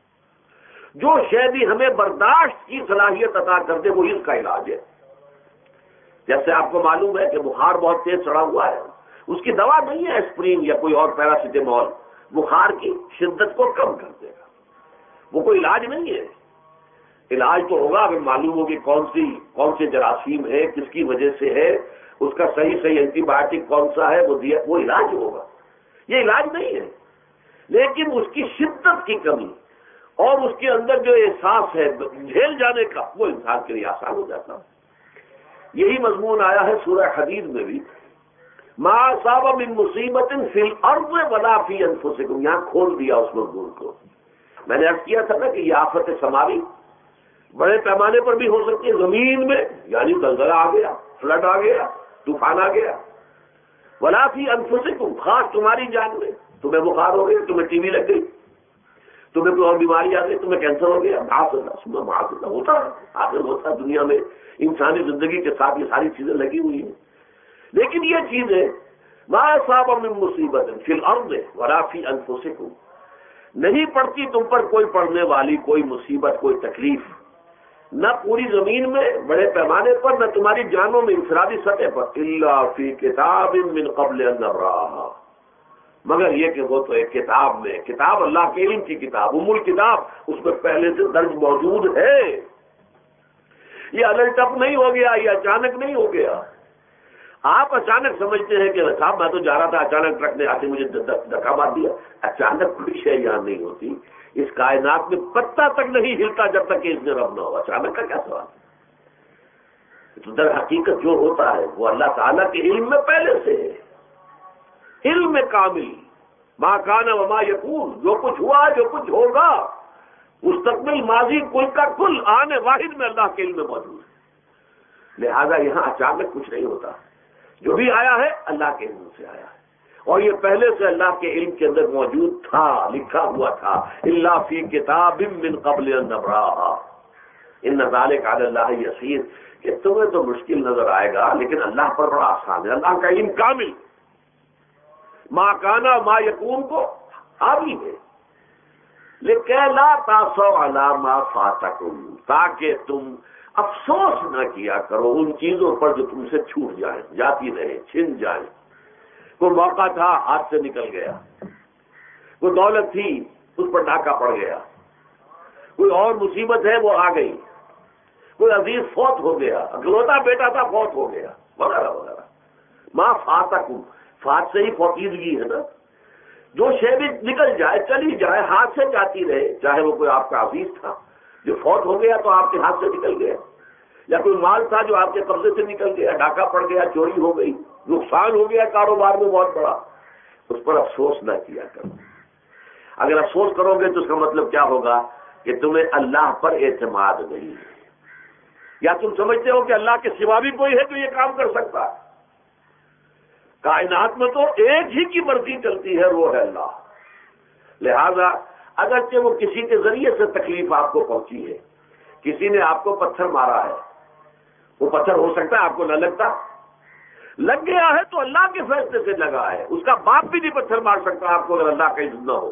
جو شے بھی ہمیں برداشت کی صلاحیت عطا کر دے وہ اس کا علاج ہے. جیسے آپ کو معلوم ہے کہ بخار بہت تیز چڑھا ہوا ہے، اس کی دوا نہیں ہے اسپرین یا کوئی اور پیراسیٹامول، بخار کی شدت کو کم کر دے گا. وہ کوئی علاج نہیں ہے. علاج تو ہوگا اگر معلوم ہوگی کون سی کون سے جراثیم ہے، کس کی وجہ سے ہے، اس کا صحیح صحیح اینٹی بایوٹک کون سا ہے، وہ دیا وہ علاج ہوگا. یہ علاج نہیں ہے. لیکن اس کی شدت کی کمی اور اس کے اندر جو احساس ہے جھیل جانے کا، وہ انسان کے لیے آسان ہو جاتا ہے. یہی مضمون آیا ہے سورہ حدید میں بھی. ما اصاب من مصیبت فی الارض ولا فی انفسکم. یہاں کھول دیا اس مضمون کو. میں نے عرض کیا تھا نا کہ یہ آفت سماوی بڑے پیمانے پر بھی ہو سکتی ہے. زمین میں یعنی زلزلہ آ گیا، فلڈ آ گیا، طوفان آ گیا. ولا فی انفسکم، خاص تمہاری جان میں. تمہیں بخار ہو گیا، تمہیں ٹی وی لگ گئی، تمہیں کوئی اور بیماری آ گئی، تمہیں کینسر ہو گیا. معاذ اللہ سما معاذ اللہ. ہوتا آخر ہوتا دنیا میں انسانی زندگی کے ساتھ یہ ساری چیزیں لگی ہوئی ہیں. لیکن یہ چیزیں ما اصاب من مصیبت فی الارض ولا فی انفسکم، نہیں پڑتی تم پر کوئی پڑنے والی کوئی مصیبت، کوئی تکلیف، نہ پوری زمین میں بڑے پیمانے پر، نہ تمہاری جانوں میں انفرادی سطح پر. الا فی کتاب من قبل ان نبرأها، مگر یہ کہ وہ تو ایک کتاب میں، کتاب اللہ کے علم کی کتاب، ام الکتاب، اس میں پہلے سے درج موجود ہے. یہ الٹ اپ نہیں ہو گیا، یہ اچانک نہیں ہو گیا. آپ اچانک سمجھتے ہیں کہ صاحب میں تو جا رہا تھا، اچانک ٹرک نے آتے مجھے دھکا مار دیا. اچانک کوئی شے یہاں نہیں ہوتی. اس کائنات میں پتہ تک نہیں ہلتا جب تک کہ اس نے رب نہ ہو. اچانک کا کیا سوال ہے؟ تو در حقیقت جو ہوتا ہے وہ اللہ تعالیٰ کے علم میں پہلے سے ہے. علم میں کامل، ما کان وما یکون، جو کچھ ہوا جو کچھ ہوگا، مستقبل ماضی کل کا کل آنے واحد میں اللہ کے علم میں موجود ہے. لہذا یہاں اچانک کچھ نہیں ہوتا. جو بھی آیا ہے اللہ کے علم سے آیا ہے، اور یہ پہلے سے اللہ کے علم کے اندر موجود تھا، لکھا ہوا تھا. الا فی کتاب من قبل ان نبرأها ان ذلک علی اللہ یسیر. کہ تمہیں تو مشکل نظر آئے گا لیکن اللہ پر بڑا آسان ہے. اللہ کا علم کامل، ما کانا ما یکون کو حاوی ہے. لیکن لا تاسوا علی ما فاتکم، تاکہ تم افسوس نہ کیا کرو ان چیزوں پر جو تم سے چھوٹ جائیں، جاتی رہے، چھن جائیں. کوئی موقع تھا ہاتھ سے نکل گیا، کوئی دولت تھی اس پر ڈاکہ پڑ گیا، کوئی اور مصیبت ہے وہ آ گئی، کوئی عزیز فوت ہو گیا، اکلوتا بیٹا تھا فوت ہو گیا، وغیرہ وغیرہ. ما فاتکم، فات سے ہی فوتیدگی ہے نا. جو شے بھی نکل جائے، چلی جائے، ہاتھ سے جاتی رہے، چاہے وہ کوئی آپ کا عزیز تھا جو فوت ہو گیا تو آپ کے ہاتھ سے نکل گیا، یا کوئی مال تھا جو آپ کے قبضے سے نکل گیا، ڈاکہ پڑ گیا، چوری ہو گئی، نقصان ہو گیا کاروبار میں بہت بڑا. اس پر افسوس نہ کیا کرو. اگر افسوس کرو گے تو اس کا مطلب کیا ہوگا کہ تمہیں اللہ پر اعتماد نہیں ہے، یا تم سمجھتے ہو کہ اللہ کے سوا بھی کوئی ہے جو یہ کام کر سکتا ہے. کائنات میں تو ایک ہی کی مرضی چلتی ہے، وہ ہے اللہ. لہذا اگرچہ وہ کسی کے ذریعے سے تکلیف آپ کو پہنچی ہے، کسی نے آپ کو پتھر مارا ہے، وہ پتھر ہو سکتا ہے آپ کو نہ لگتا، لگ گیا ہے تو اللہ کے فیصلے سے لگا ہے. اس کا باپ بھی نہیں پتھر مار سکتا آپ کو اگر اللہ کا اذن نہ ہو.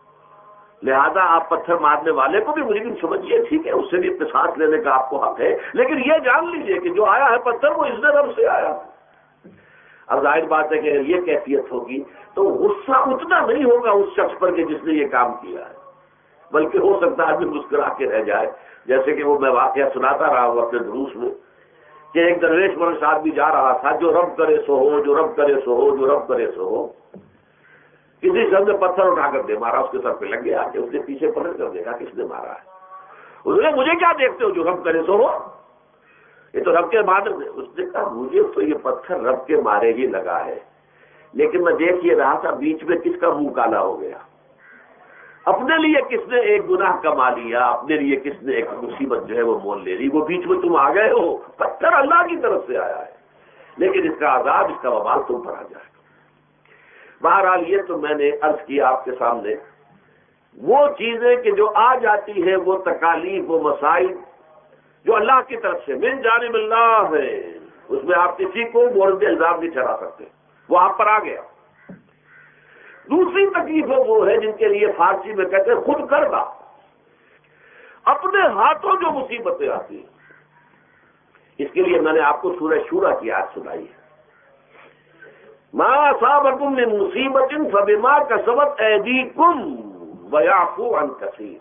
لہذا آپ پتھر مارنے والے کو بھی مجرم سمجھیے، ٹھیک ہے، اس سے بھی قصاص لینے کا آپ کو حق ہے، لیکن یہ جان لیجئے کہ جو آیا ہے پتھر وہ اذن رب سے آیا. اب ظاہر بات ہے کہ یہ کیفیت ہوگی تو غصہ اتنا نہیں ہوگا اس شخص پر کہ جس نے یہ کام کیا ہے، بلکہ ہو سکتا ہے آدمی مسکرا کے رہ جائے. جیسے کہ وہ میں واقعہ سناتا رہا ہوں اپنے دروس میں کہ ایک درویش منش آدمی جا رہا تھا، جو رب کرے سو ہو، جو رب کرے سو ہو، جو رب کرے سو ہو. کسی شخص نے پتھر اٹھا کر دے مارا، اس کے سر پہ لگ گیا کہ اس نے پیچھے پلٹ کر دیکھا کس نے مارا ہے. اس نے مجھے کیا دیکھتے ہو، جو رب کرے سو ہو، یہ تو رب کے مارے. اس نے کہا مجھے تو یہ پتھر رب کے مارے ہی لگا ہے، لیکن میں دیکھ یہ رہا تھا بیچ میں کس کا منہ کالا ہو گیا. اپنے لیے کس نے ایک گناہ کما لیا، اپنے لیے کس نے ایک مصیبت جو ہے وہ مول لے لی، وہ بیچ میں تم آ گئے ہو. پتھر اللہ کی طرف سے آیا ہے، لیکن اس کا عذاب، اس کا وبال تم پر آ جائے گا. بہرحال یہ تو میں نے عرض کیا آپ کے سامنے، وہ چیزیں کہ جو آ جاتی ہے، وہ تکالیف، وہ مسائل جو اللہ کی طرف سے من جانب اللہ ہے، اس میں آپ کسی کو مورد الزام نہیں ٹھہرا سکتے، وہ آپ پر آ گیا. دوسری تکلیفیں وہ ہے جن کے لیے فارسی میں کہتے ہیں خود کردہ، اپنے ہاتھوں جو مصیبتیں آتی ہیں. اس کے لیے میں نے آپ کو سورہ شورى کی آیت سنائی ہے، ما اصابکم من مصیبت فبما کسبت ایدیکم ویعفو عن کثیر.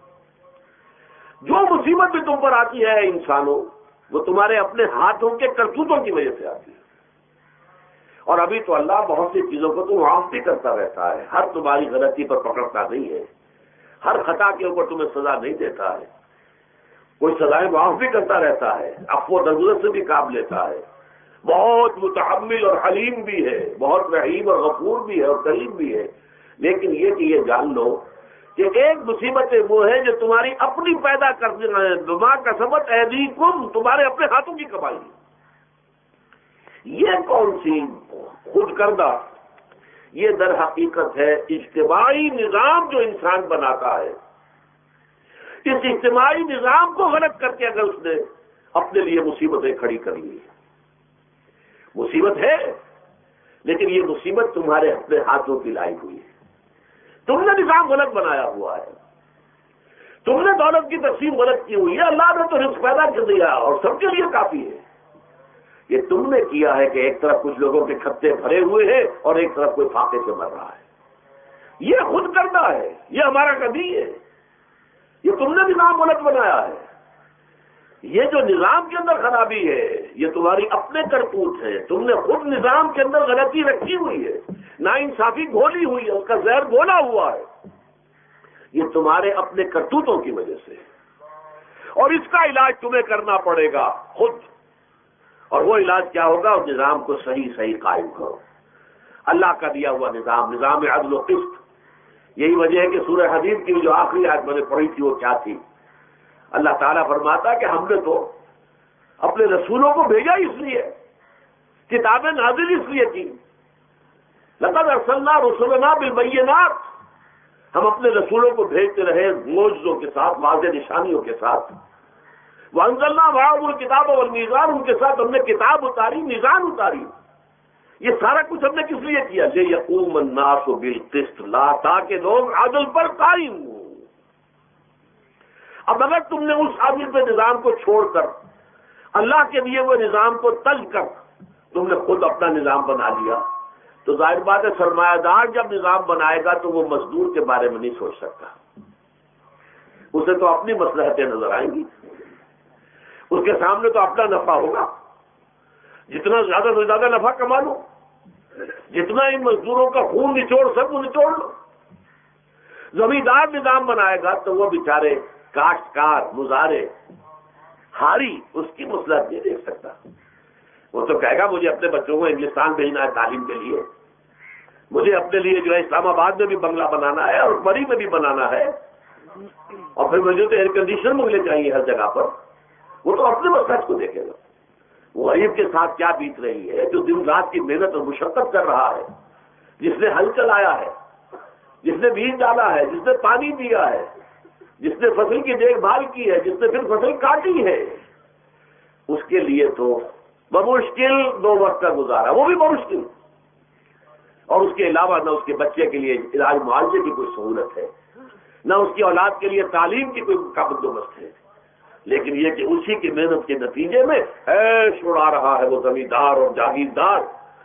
جو مصیبت بھی تم پر آتی ہے انسانوں، وہ تمہارے اپنے ہاتھوں کے کرتوتوں کی وجہ سے آتی ہے. اور ابھی تو اللہ بہت سی چیزوں کو تو معاف بھی کرتا رہتا ہے، ہر تمہاری غلطی پر پکڑتا نہیں ہے، ہر خطا کے اوپر تمہیں سزا نہیں دیتا ہے، کوئی سزائیں معاف بھی کرتا رہتا ہے، عفو و درگزر سے بھی کام لیتا ہے، بہت متحمل اور حلیم بھی ہے، بہت رحیم اور غفور بھی ہے اور کریم بھی ہے. لیکن یہ کہ یہ جان لو کہ ایک مصیبتیں وہ ہے جو تمہاری اپنی پیدا کرتے ہیں، بما کسبت ایدیکم، تمہارے اپنے ہاتھوں کی کمائی. یہ کون سی خود کردہ؟ یہ در حقیقت ہے اجتماعی نظام جو انسان بناتا ہے. اس اجتماعی نظام کو غلط کر کے اگر اس نے اپنے لیے مصیبتیں کھڑی کر لی. مصیبت ہے لیکن یہ مصیبت تمہارے اپنے ہاتھوں کی لائی ہوئی ہے. تم نے نظام غلط بنایا ہوا ہے، تم نے دولت کی تقسیم غلط کی ہوئی ہے. اللہ نے تو رزق پیدا کر دیا اور سب کے لیے کافی ہے. یہ تم نے کیا ہے کہ ایک طرف کچھ لوگوں کے کھتے بھرے ہوئے ہیں اور ایک طرف کوئی فاقے سے مر رہا ہے. یہ خود کرنا ہے، یہ ہمارا کبھی ہے. یہ تم نے نظام غلط بنایا ہے. یہ جو نظام کے اندر خرابی ہے یہ تمہاری اپنے کرتوت ہے. تم نے خود نظام کے اندر غلطی رکھی ہوئی ہے، ناانصافی گھولی ہوئی ہے، اس کا زہر گھولا ہوا ہے. یہ تمہارے اپنے کرتوتوں کی وجہ سے، اور اس کا علاج تمہیں کرنا پڑے گا خود. اور وہ علاج کیا ہوگا؟ اور نظام کو صحیح صحیح قائم کرو. اللہ کا دیا ہوا نظام، نظام عدل و قسط. یہی وجہ ہے کہ سورہ حدید کی جو آخری آیت میں نے پڑھی تھی وہ کیا تھی؟ اللہ تعالیٰ فرماتا کہ ہم نے تو اپنے رسولوں کو بھیجا اس لیے، کتابیں نازل اس لیے کی. لقد ارسلنا رسلنا بالبینات، ہم اپنے رسولوں کو بھیجتے رہے معجزوں کے ساتھ، واضح نشانیوں کے ساتھ. وانزلنا معهم الکتاب والمیزان، ان کے ساتھ ہم نے کتاب اتاری، میزان اتاری. یہ سارا کچھ ہم نے کس لیے کیا؟ لیقوم الناس بالقسط، لا، تاکہ لوگ عدل پر قائم ہوں. اب اگر تم نے اس عادل پہ نظام کو چھوڑ کر اللہ کے لیے وہ نظام کو تلک کر تم نے خود اپنا نظام بنا لیا تو ظاہر بات ہے سرمایہ دار جب نظام بنائے گا تو وہ مزدور کے بارے میں نہیں سوچ سکتا. اسے تو اپنی مصلحتیں نظر آئیں گی، اس کے سامنے تو اپنا نفع ہوگا. جتنا زیادہ سے زیادہ نفع کما لو، جتنا ان مزدوروں کا خون نچوڑ سکو نچوڑ لو. زمیندار نظام بنائے گا تو وہ بیچارے کاشتکار، مزارے، ہاری اس کی مصلحت نہیں دیکھ سکتا. وہ تو کہے گا مجھے اپنے بچوں کو انگلستان بھیجنا ہے تعلیم کے لیے، مجھے اپنے لیے جو ہے اسلام آباد میں بھی بنگلہ بنانا ہے اور بڑی میں بھی بنانا ہے، اور پھر مجھے تو ایئر کنڈیشن بنگلے چاہیے ہر جگہ پر. وہ تو اپنے مصلحت کو دیکھے گا. وہ غریب کے ساتھ کیا بیت رہی ہے جو دن رات کی محنت اور مشقت کر رہا ہے، جس نے ہل چلایا ہے، جس نے بیج ڈالا ہے، جس نے پانی دیا ہے، جس نے فصل کی دیکھ بھال کی ہے، جس نے پھر فصل کاٹی ہے، اس کے لیے تو بمشکل دو وقت کا گزارا، وہ بھی بمشکل. اور اس کے علاوہ نہ اس کے بچے کے لیے علاج معالجے کی کوئی سہولت ہے، نہ اس کی اولاد کے لیے تعلیم کی کوئی کا بندوبست ہے. لیکن یہ کہ اسی کی محنت کے نتیجے میں عیش اڑا رہا ہے وہ زمیندار اور جاگیردار،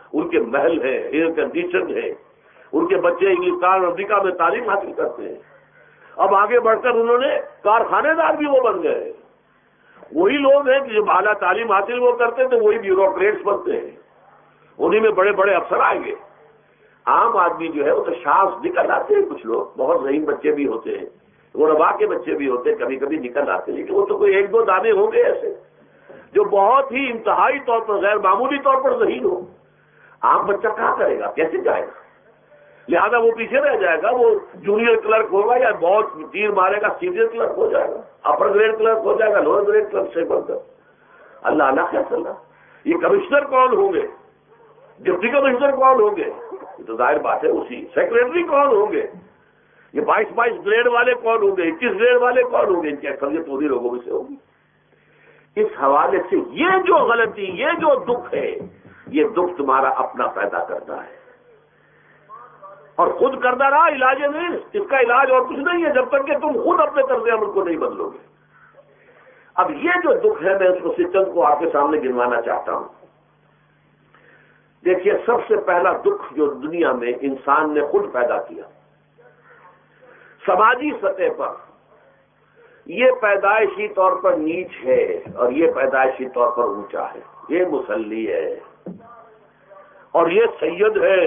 ان کے محل ہیں، ایئر کنڈیشن ہے، ان کے بچے انگلستان امریکہ میں تعلیم حاصل کرتے ہیں. اب آگے بڑھ کر انہوں نے کارخانے دار بھی وہ بن گئے. وہی لوگ ہیں کہ جب اعلیٰ تعلیم حاصل وہ کرتے تو وہی بیوروکریٹس بنتے ہیں، انہی میں بڑے بڑے افسر آئیں گے. عام آدمی جو ہے وہ تو شاخ نکل آتے ہیں، کچھ لوگ بہت ذہین بچے بھی ہوتے ہیں، غربا کے بچے بھی ہوتے ہیں، کبھی کبھی نکل آتے ہیں، لیکن وہ تو کوئی ایک دو دانے ہوں گے ایسے جو بہت ہی انتہائی طور پر غیر معمولی طور پر ذہین ہو. عام بچہ کہاں کرے گا، کیسے جائے گا؟ لہذا وہ پیچھے رہ جائے گا، وہ جونیئر کلرک ہوگا یا بہت تیر مارے گا سینئر کلرک ہو جائے گا، اپر گریڈ کلرک ہو جائے گا، لوور گریڈ کلرک سے بڑھ کر. اللہ اللہ کیا چل رہا. یہ کمشنر کون ہوں گے، ڈپٹی کمشنر کون ہوں گے، یہ تو ظاہر بات ہے اسی. سیکریٹری کون ہوں گے، یہ بائیس بائیس گریڈ والے کون ہوں گے، اکیس گریڈ والے کون ہوں گے، ان کی اکثریت انہی لوگوں میں سے ہوگی. اس حوالے سے یہ جو غلطی، یہ جو دکھ ہے، یہ دکھ تمہارا اپنا پیدا کرتا ہے اور خود کرتا رہا. علاج نہیں، اس کا علاج اور کچھ نہیں ہے جب تک کہ تم خود اپنے طرز عمل کو نہیں بدلو گے. اب یہ جو دکھ ہے میں اس کو سچن کو آپ کے سامنے گنوانا چاہتا ہوں. دیکھیے، سب سے پہلا دکھ جو دنیا میں انسان نے خود پیدا کیا سماجی سطح پر، یہ پیدائشی طور پر نیچ ہے اور یہ پیدائشی طور پر اونچا ہے. یہ مسلی ہے اور یہ سید ہے.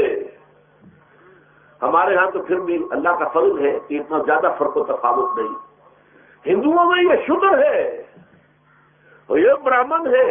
ہمارے ہاں تو پھر بھی اللہ کا فضل ہے کہ اتنا زیادہ فرق و تفاوت نہیں. ہندوؤں میں یہ شودر ہے اور یہ برہمن ہے.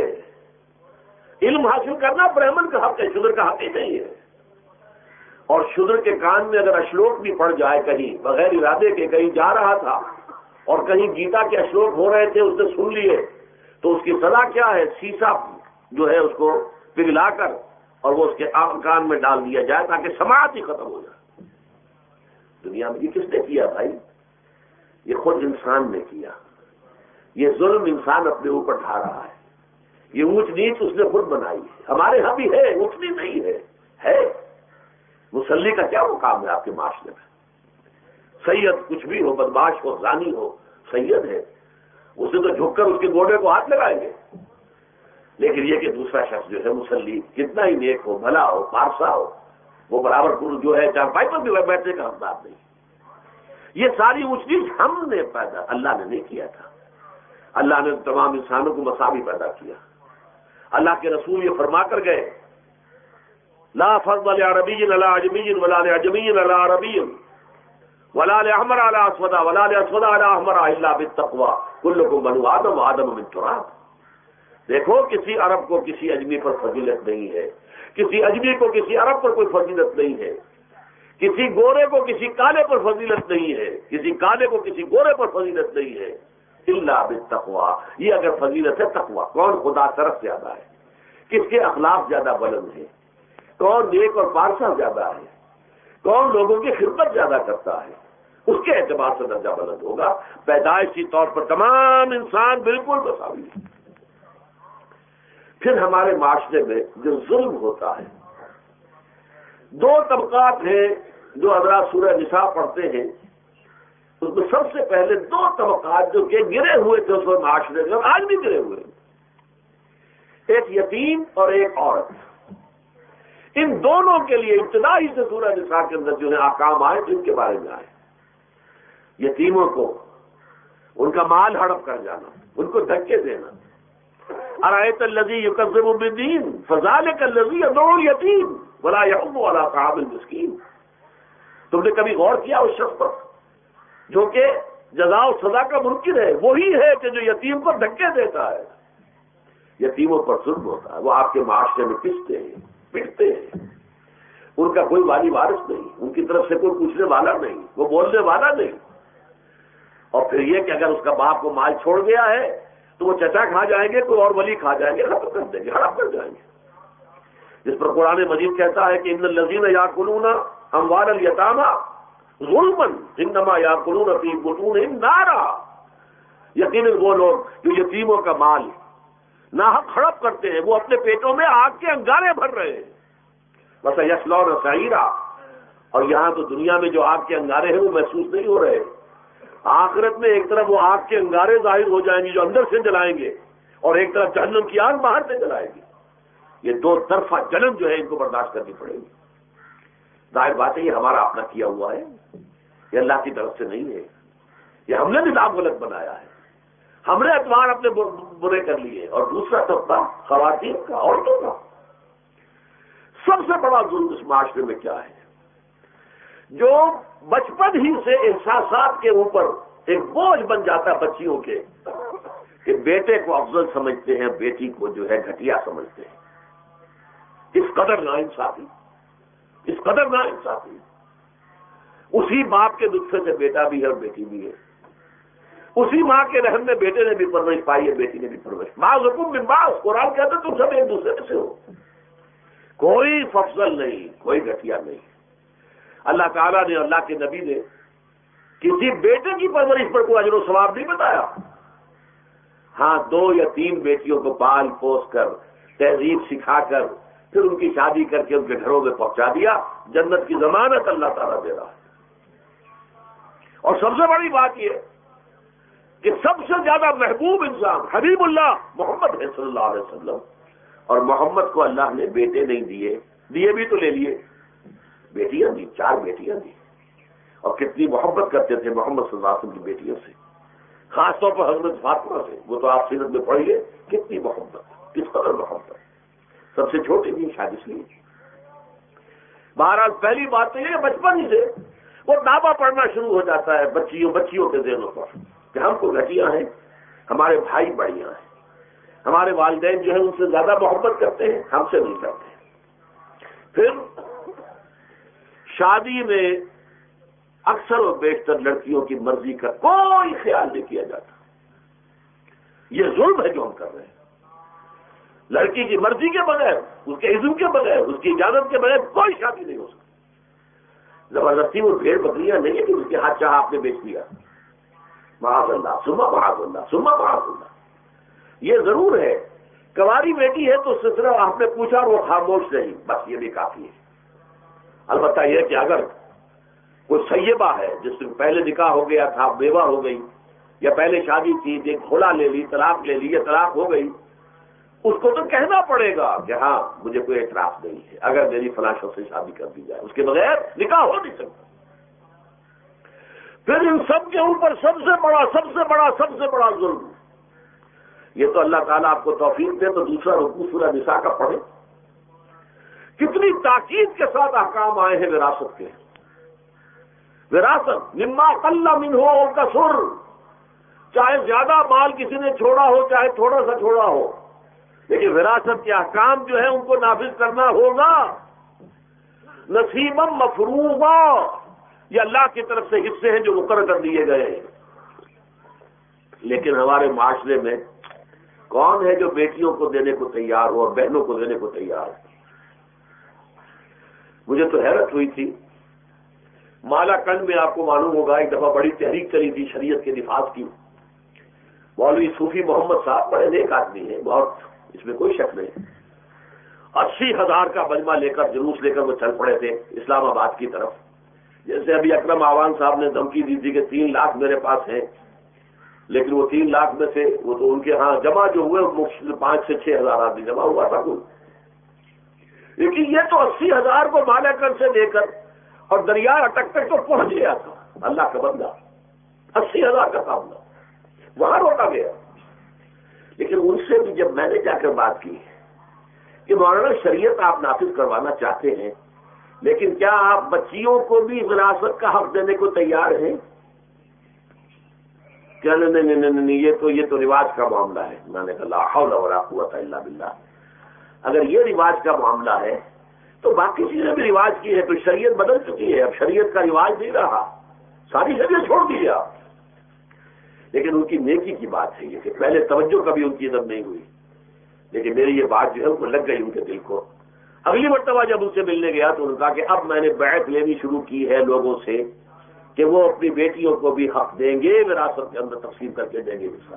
علم حاصل کرنا برہمن کا حق ہے، شودر کا حق ہی نہیں ہے. اور شودر کے کان میں اگر اشلوک بھی پڑ جائے کہیں بغیر ارادے کے، کہیں جا رہا تھا اور کہیں گیتا کے اشلوک ہو رہے تھے، اس نے سن لیے، تو اس کی سزا کیا ہے؟ سیسا جو ہے اس کو پگھلا کر اور وہ اس کے کان میں ڈال دیا جائے تاکہ سماعت ہی ختم ہو جائے. دنیا میں یہ کس نے کیا بھائی؟ یہ خود انسان نے کیا. یہ ظلم انسان اپنے اوپر ڈھا رہا ہے. یہ اونچ نیچ اس نے خود بنائی ہے. ہمارے ہاں بھی ہے، اونچنی نہیں ہے. ہے مسلی کا کیا مقام ہے آپ کے معاشرے میں؟ سید کچھ بھی ہو، بدماش ہو، زانی ہو، سید ہے. اسے تو جھک کر اس کے گوڑے کو ہاتھ لگائیں گے. لیکن یہ کہ دوسرا شخص جو ہے مسلی، کتنا ہی نیک ہو، بھلا ہو، پارسا ہو، وہ برابر جو ہے چارپائی پر بھی بیٹھنے کا حقدار نہیں. یہ ساری اونچ نیچ ہم نے پیدا، اللہ نے نہیں کیا تھا. اللہ نے تمام انسانوں کو مساوی پیدا کیا. اللہ کے رسول یہ فرما کر گئے، لا فضل لعربی علی عجمی ولا لعجمی علی عربی ولا لاحمر علی اسود ولا لاسود علی احمر الا بالتقوى کلکم بنو آدم وآدم من تراب. دیکھو، کسی عرب کو کسی اجمی پر فضیلت نہیں ہے، کسی اجمی کو کسی عرب پر کوئی فضیلت نہیں ہے، کسی گورے کو کسی کالے پر فضیلت نہیں ہے، کسی کالے کو کسی گورے پر فضیلت نہیں ہے، الا بالتقوى. یہ اگر فضیلت ہے تقوی. کون خدا طرف زیادہ ہے، کس کے اخلاق زیادہ بلند ہے، کون نیک اور پارسا زیادہ ہے، کون لوگوں کی خدمت زیادہ کرتا ہے، اس کے اعتبار سے درجہ بلند ہوگا. پیدائشی طور پر تمام انسان بالکل مساوی ہے. پھر ہمارے معاشرے میں جو ظلم ہوتا ہے، دو طبقات ہیں جو حضرات سورہ نساء پڑھتے ہیں. اس میں سب سے پہلے دو طبقات جو کہ گرے ہوئے تھے اس وقت معاشرے میں، آج بھی گرے ہوئے، ایک یتیم اور ایک عورت. ان دونوں کے لیے ابتدائی سے سورہ نساء کے اندر جو ہے احکام آئے جن کے بارے میں آئے. یتیموں کو ان کا مال ہڑپ کر جانا، ان کو دھکے دینا. ارأیت الذی یکذب بالدین فذلک الذی یدعو الیتیم ولا یحض علی طعام المسکین. تم نے کبھی غور کیا اس شخص پر جو کہ جزا و سزا کا منکر ہے؟ وہی ہے کہ جو یتیم پر دھکے دیتا ہے. یتیموں پر ظلم ہوتا ہے. وہ آپ کے معاشرے میں پستے ہیں، پٹتے ہیں. ان کا کوئی والی وارث نہیں، ان کی طرف سے کوئی پوچھنے والا نہیں، وہ بولنے والا نہیں. اور پھر یہ کہ اگر اس کا باپ کو مال چھوڑ گیا ہے تو وہ چچا کھا جائیں گے، کوئی اور ولی کھا جائیں گے، ختم کر دیں گے، ہڑپ کر جائیں گے. جس پر قرآن مجید کہتا ہے کہ ان الذین یاکلون اموال الیتامی ظلما انما یاکلون فی بطونہم نارا. یقیناً وہ لوگ جو یتیموں کا مال ناحق ہڑپ کرتے ہیں وہ اپنے پیٹوں میں آگ کے انگارے بھر رہے ہیں. بس یصلون سعیرا. اور یہاں تو دنیا میں جو آگ کے انگارے ہیں وہ محسوس نہیں ہو رہے. آخرت میں ایک طرف وہ آگ کے انگارے ظاہر ہو جائیں گے جو اندر سے جلائیں گے، اور ایک طرف جہنم کی آگ باہر سے جلائے گی. یہ دو طرفہ جلن جو ہے ان کو برداشت کرنی پڑے گی. ظاہر بات ہے یہ ہمارا اپنا کیا ہوا ہے، یہ اللہ کی طرف سے نہیں ہے، یہ ہم نے نظام غلط بنایا ہے، ہم نے اتوار اپنے برے کر لیے. اور دوسرا طبقہ خواتین کا، عورتوں کا. سب سے بڑا ظلم اس معاشرے میں کیا ہے؟ جو بچپن ہی سے احساسات کے اوپر ایک بوجھ بن جاتا ہے بچیوں کے کہ بیٹے کو افضل سمجھتے ہیں، بیٹی کو جو ہے گھٹیا سمجھتے ہیں. اس قدر ناانصافی، اس قدر ناانصافی. اسی باپ کے نطفے سے بیٹا بھی ہے اور بیٹی بھی ہے، اسی ماں کے رحم میں بیٹے نے بھی پرورش پائی ہے، بیٹی نے بھی پرورش. بعض حکم من بعض، قرآن کہتے تم سب ایک دوسرے سے ہو، کوئی فضل نہیں، کوئی گھٹیا نہیں. اللہ تعالیٰ نے، اللہ کے نبی نے کسی بیٹے کی پرورش پر کوئی اجر و ثواب نہیں بتایا. ہاں، دو یا تین بیٹیوں کو پال پوس کر، تہذیب سکھا کر، پھر ان کی شادی کر کے ان کے گھروں میں پہنچا دیا، جنت کی ضمانت اللہ تعالیٰ دے رہا ہے. اور سب سے بڑی بات یہ کہ سب سے زیادہ محبوب انسان حبیب اللہ محمد ہے صلی اللہ علیہ وسلم، اور محمد کو اللہ نے بیٹے نہیں دیے، دیے بھی تو لے لیے، بیٹیاں دی، چار بیٹیاں دی. اور کتنی محبت کرتے تھے محمد صلی اللہ علیہ وسلم کی بیٹیوں سے، خاص طور پر حضرت فاطمہ سے. وہ تو آپ سیرت میں پڑھیے کتنی محبت، کس قدر محبت. سب سے چھوٹی تھی شاید اس لیے. بہرحال پہلی بات تو یہ بچپن ہی سے وہ دعویٰ پڑھنا شروع ہو جاتا ہے بچیوں بچیوں کے ذہنوں پر کہ ہم کو گھٹیا ہیں، ہمارے بھائی بڑیاں ہیں، ہمارے والدین جو ہیں ان سے زیادہ محبت کرتے ہیں، ہم سے نہیں کرتے. پھر شادی میں اکثر و بیشتر لڑکیوں کی مرضی کا کوئی خیال نہیں کیا جاتا. یہ ظلم ہے جو ہم کر رہے ہیں. لڑکی کی مرضی کے بغیر، اس کے اذن کے بغیر، اس کی اجازت کے بغیر کوئی شادی نہیں ہو سکتی. زبردستی وہ بھیڑ بکریاں نہیں ہے کہ اس کے ہاتھ چاہ آپ نے بیچ دیا. معاذ اللہ، سما معاذ اللہ، سما معاذ اللہ. یہ ضرور ہے کنواری بیٹی ہے تو اس سے صرف آپ نے پوچھا اور وہ خاموش رہی، بس یہ بھی کافی ہے. البتہ یہ کہ اگر کوئی سیبہ ہے جس سے پہلے نکاح ہو گیا تھا، بیوہ ہو گئی، یا پہلے شادی تھی ایک کھولا لے لی، طلاق لے لی یا طلاق ہو گئی، اس کو تو کہنا پڑے گا کہ ہاں مجھے کوئی اعتراض نہیں ہے اگر میری فلاں شخص سے شادی کر دی جائے، اس کے بغیر نکاح ہو نہیں سکتا. پھر ان سب کے اوپر سب سے بڑا سب سے بڑا سب سے بڑا ظلم، یہ تو اللہ تعالیٰ آپ کو توفیق دے تو دوسرا رکوع سورہ نساء کا پڑھے. کتنی تاکید کے ساتھ احکام آئے ہیں وراثت کے. وراثت مما قل منہ او کثر، چاہے زیادہ مال کسی نے چھوڑا ہو چاہے تھوڑا سا چھوڑا ہو، لیکن وراثت کے احکام جو ہے ان کو نافذ کرنا ہوگا. نصیبا مفروضا، یہ اللہ کی طرف سے حصے ہیں جو مقرر کر دیے گئے ہیں. لیکن ہمارے معاشرے میں کون ہے جو بیٹیوں کو دینے کو تیار ہو اور بہنوں کو دینے کو تیار ہو؟ مجھے تو حیرت ہوئی تھی، مالا کنڈ میں آپ کو معلوم ہوگا ایک دفعہ بڑی تحریک چلی تھی شریعت کے دفاع کی. مولوی صوفی محمد صاحب بڑے نیک آدمی ہیں، بہت، اس میں کوئی شک نہیں. اسی ہزار کا مجمع لے کر، جلوس لے کر وہ چل پڑے تھے اسلام آباد کی طرف. جیسے ابھی اکرم آوان صاحب نے دھمکی دی تھی کہ تین لاکھ میرے پاس ہیں، لیکن وہ تین لاکھ میں سے وہ تو ان کے ہاں جمع جو ہوئے پانچ سے چھ ہزار آدمی جمع ہوا تھا کوئی. لیکن یہ تو اسی ہزار کو مالا کنڈ سے لے کر اور دریا اٹک تک تو پہنچ گیا تھا. اللہ کا بندہ، اسی ہزار کا سامنا وہاں روکا گیا. لیکن ان سے بھی جب میں نے جا کر بات کی کہ مولانا شریعت آپ نافذ کروانا چاہتے ہیں، لیکن کیا آپ بچیوں کو بھی وراثت کا حق دینے کو تیار ہیں؟ کیا نہیں نہیں نہیں نہیں یہ تو یہ تو رواج کا معاملہ ہے. میں نے کہا لا حول ولا قوت الا باللہ. اگر یہ رواج کا معاملہ ہے تو باقی چیزیں بھی رواج کی ہے، تو شریعت بدل چکی ہے، اب شریعت کا رواج نہیں رہا، ساری شریعت چھوڑ دی آپ. لیکن ان کی نیکی کی بات ہے یہ کہ پہلے توجہ کبھی ان کی ادب نہیں ہوئی، لیکن میری یہ بات جو ہے وہ لگ گئی ان کے دل کو. اگلی مرتبہ جب ان سے ملنے گیا تو انہوں نے کہا کہ اب میں نے بیعت لینی شروع کی ہے لوگوں سے کہ وہ اپنی بیٹیوں کو بھی حق دیں گے، وراثت کے اندر تقسیم کر کے دیں گے حصہ.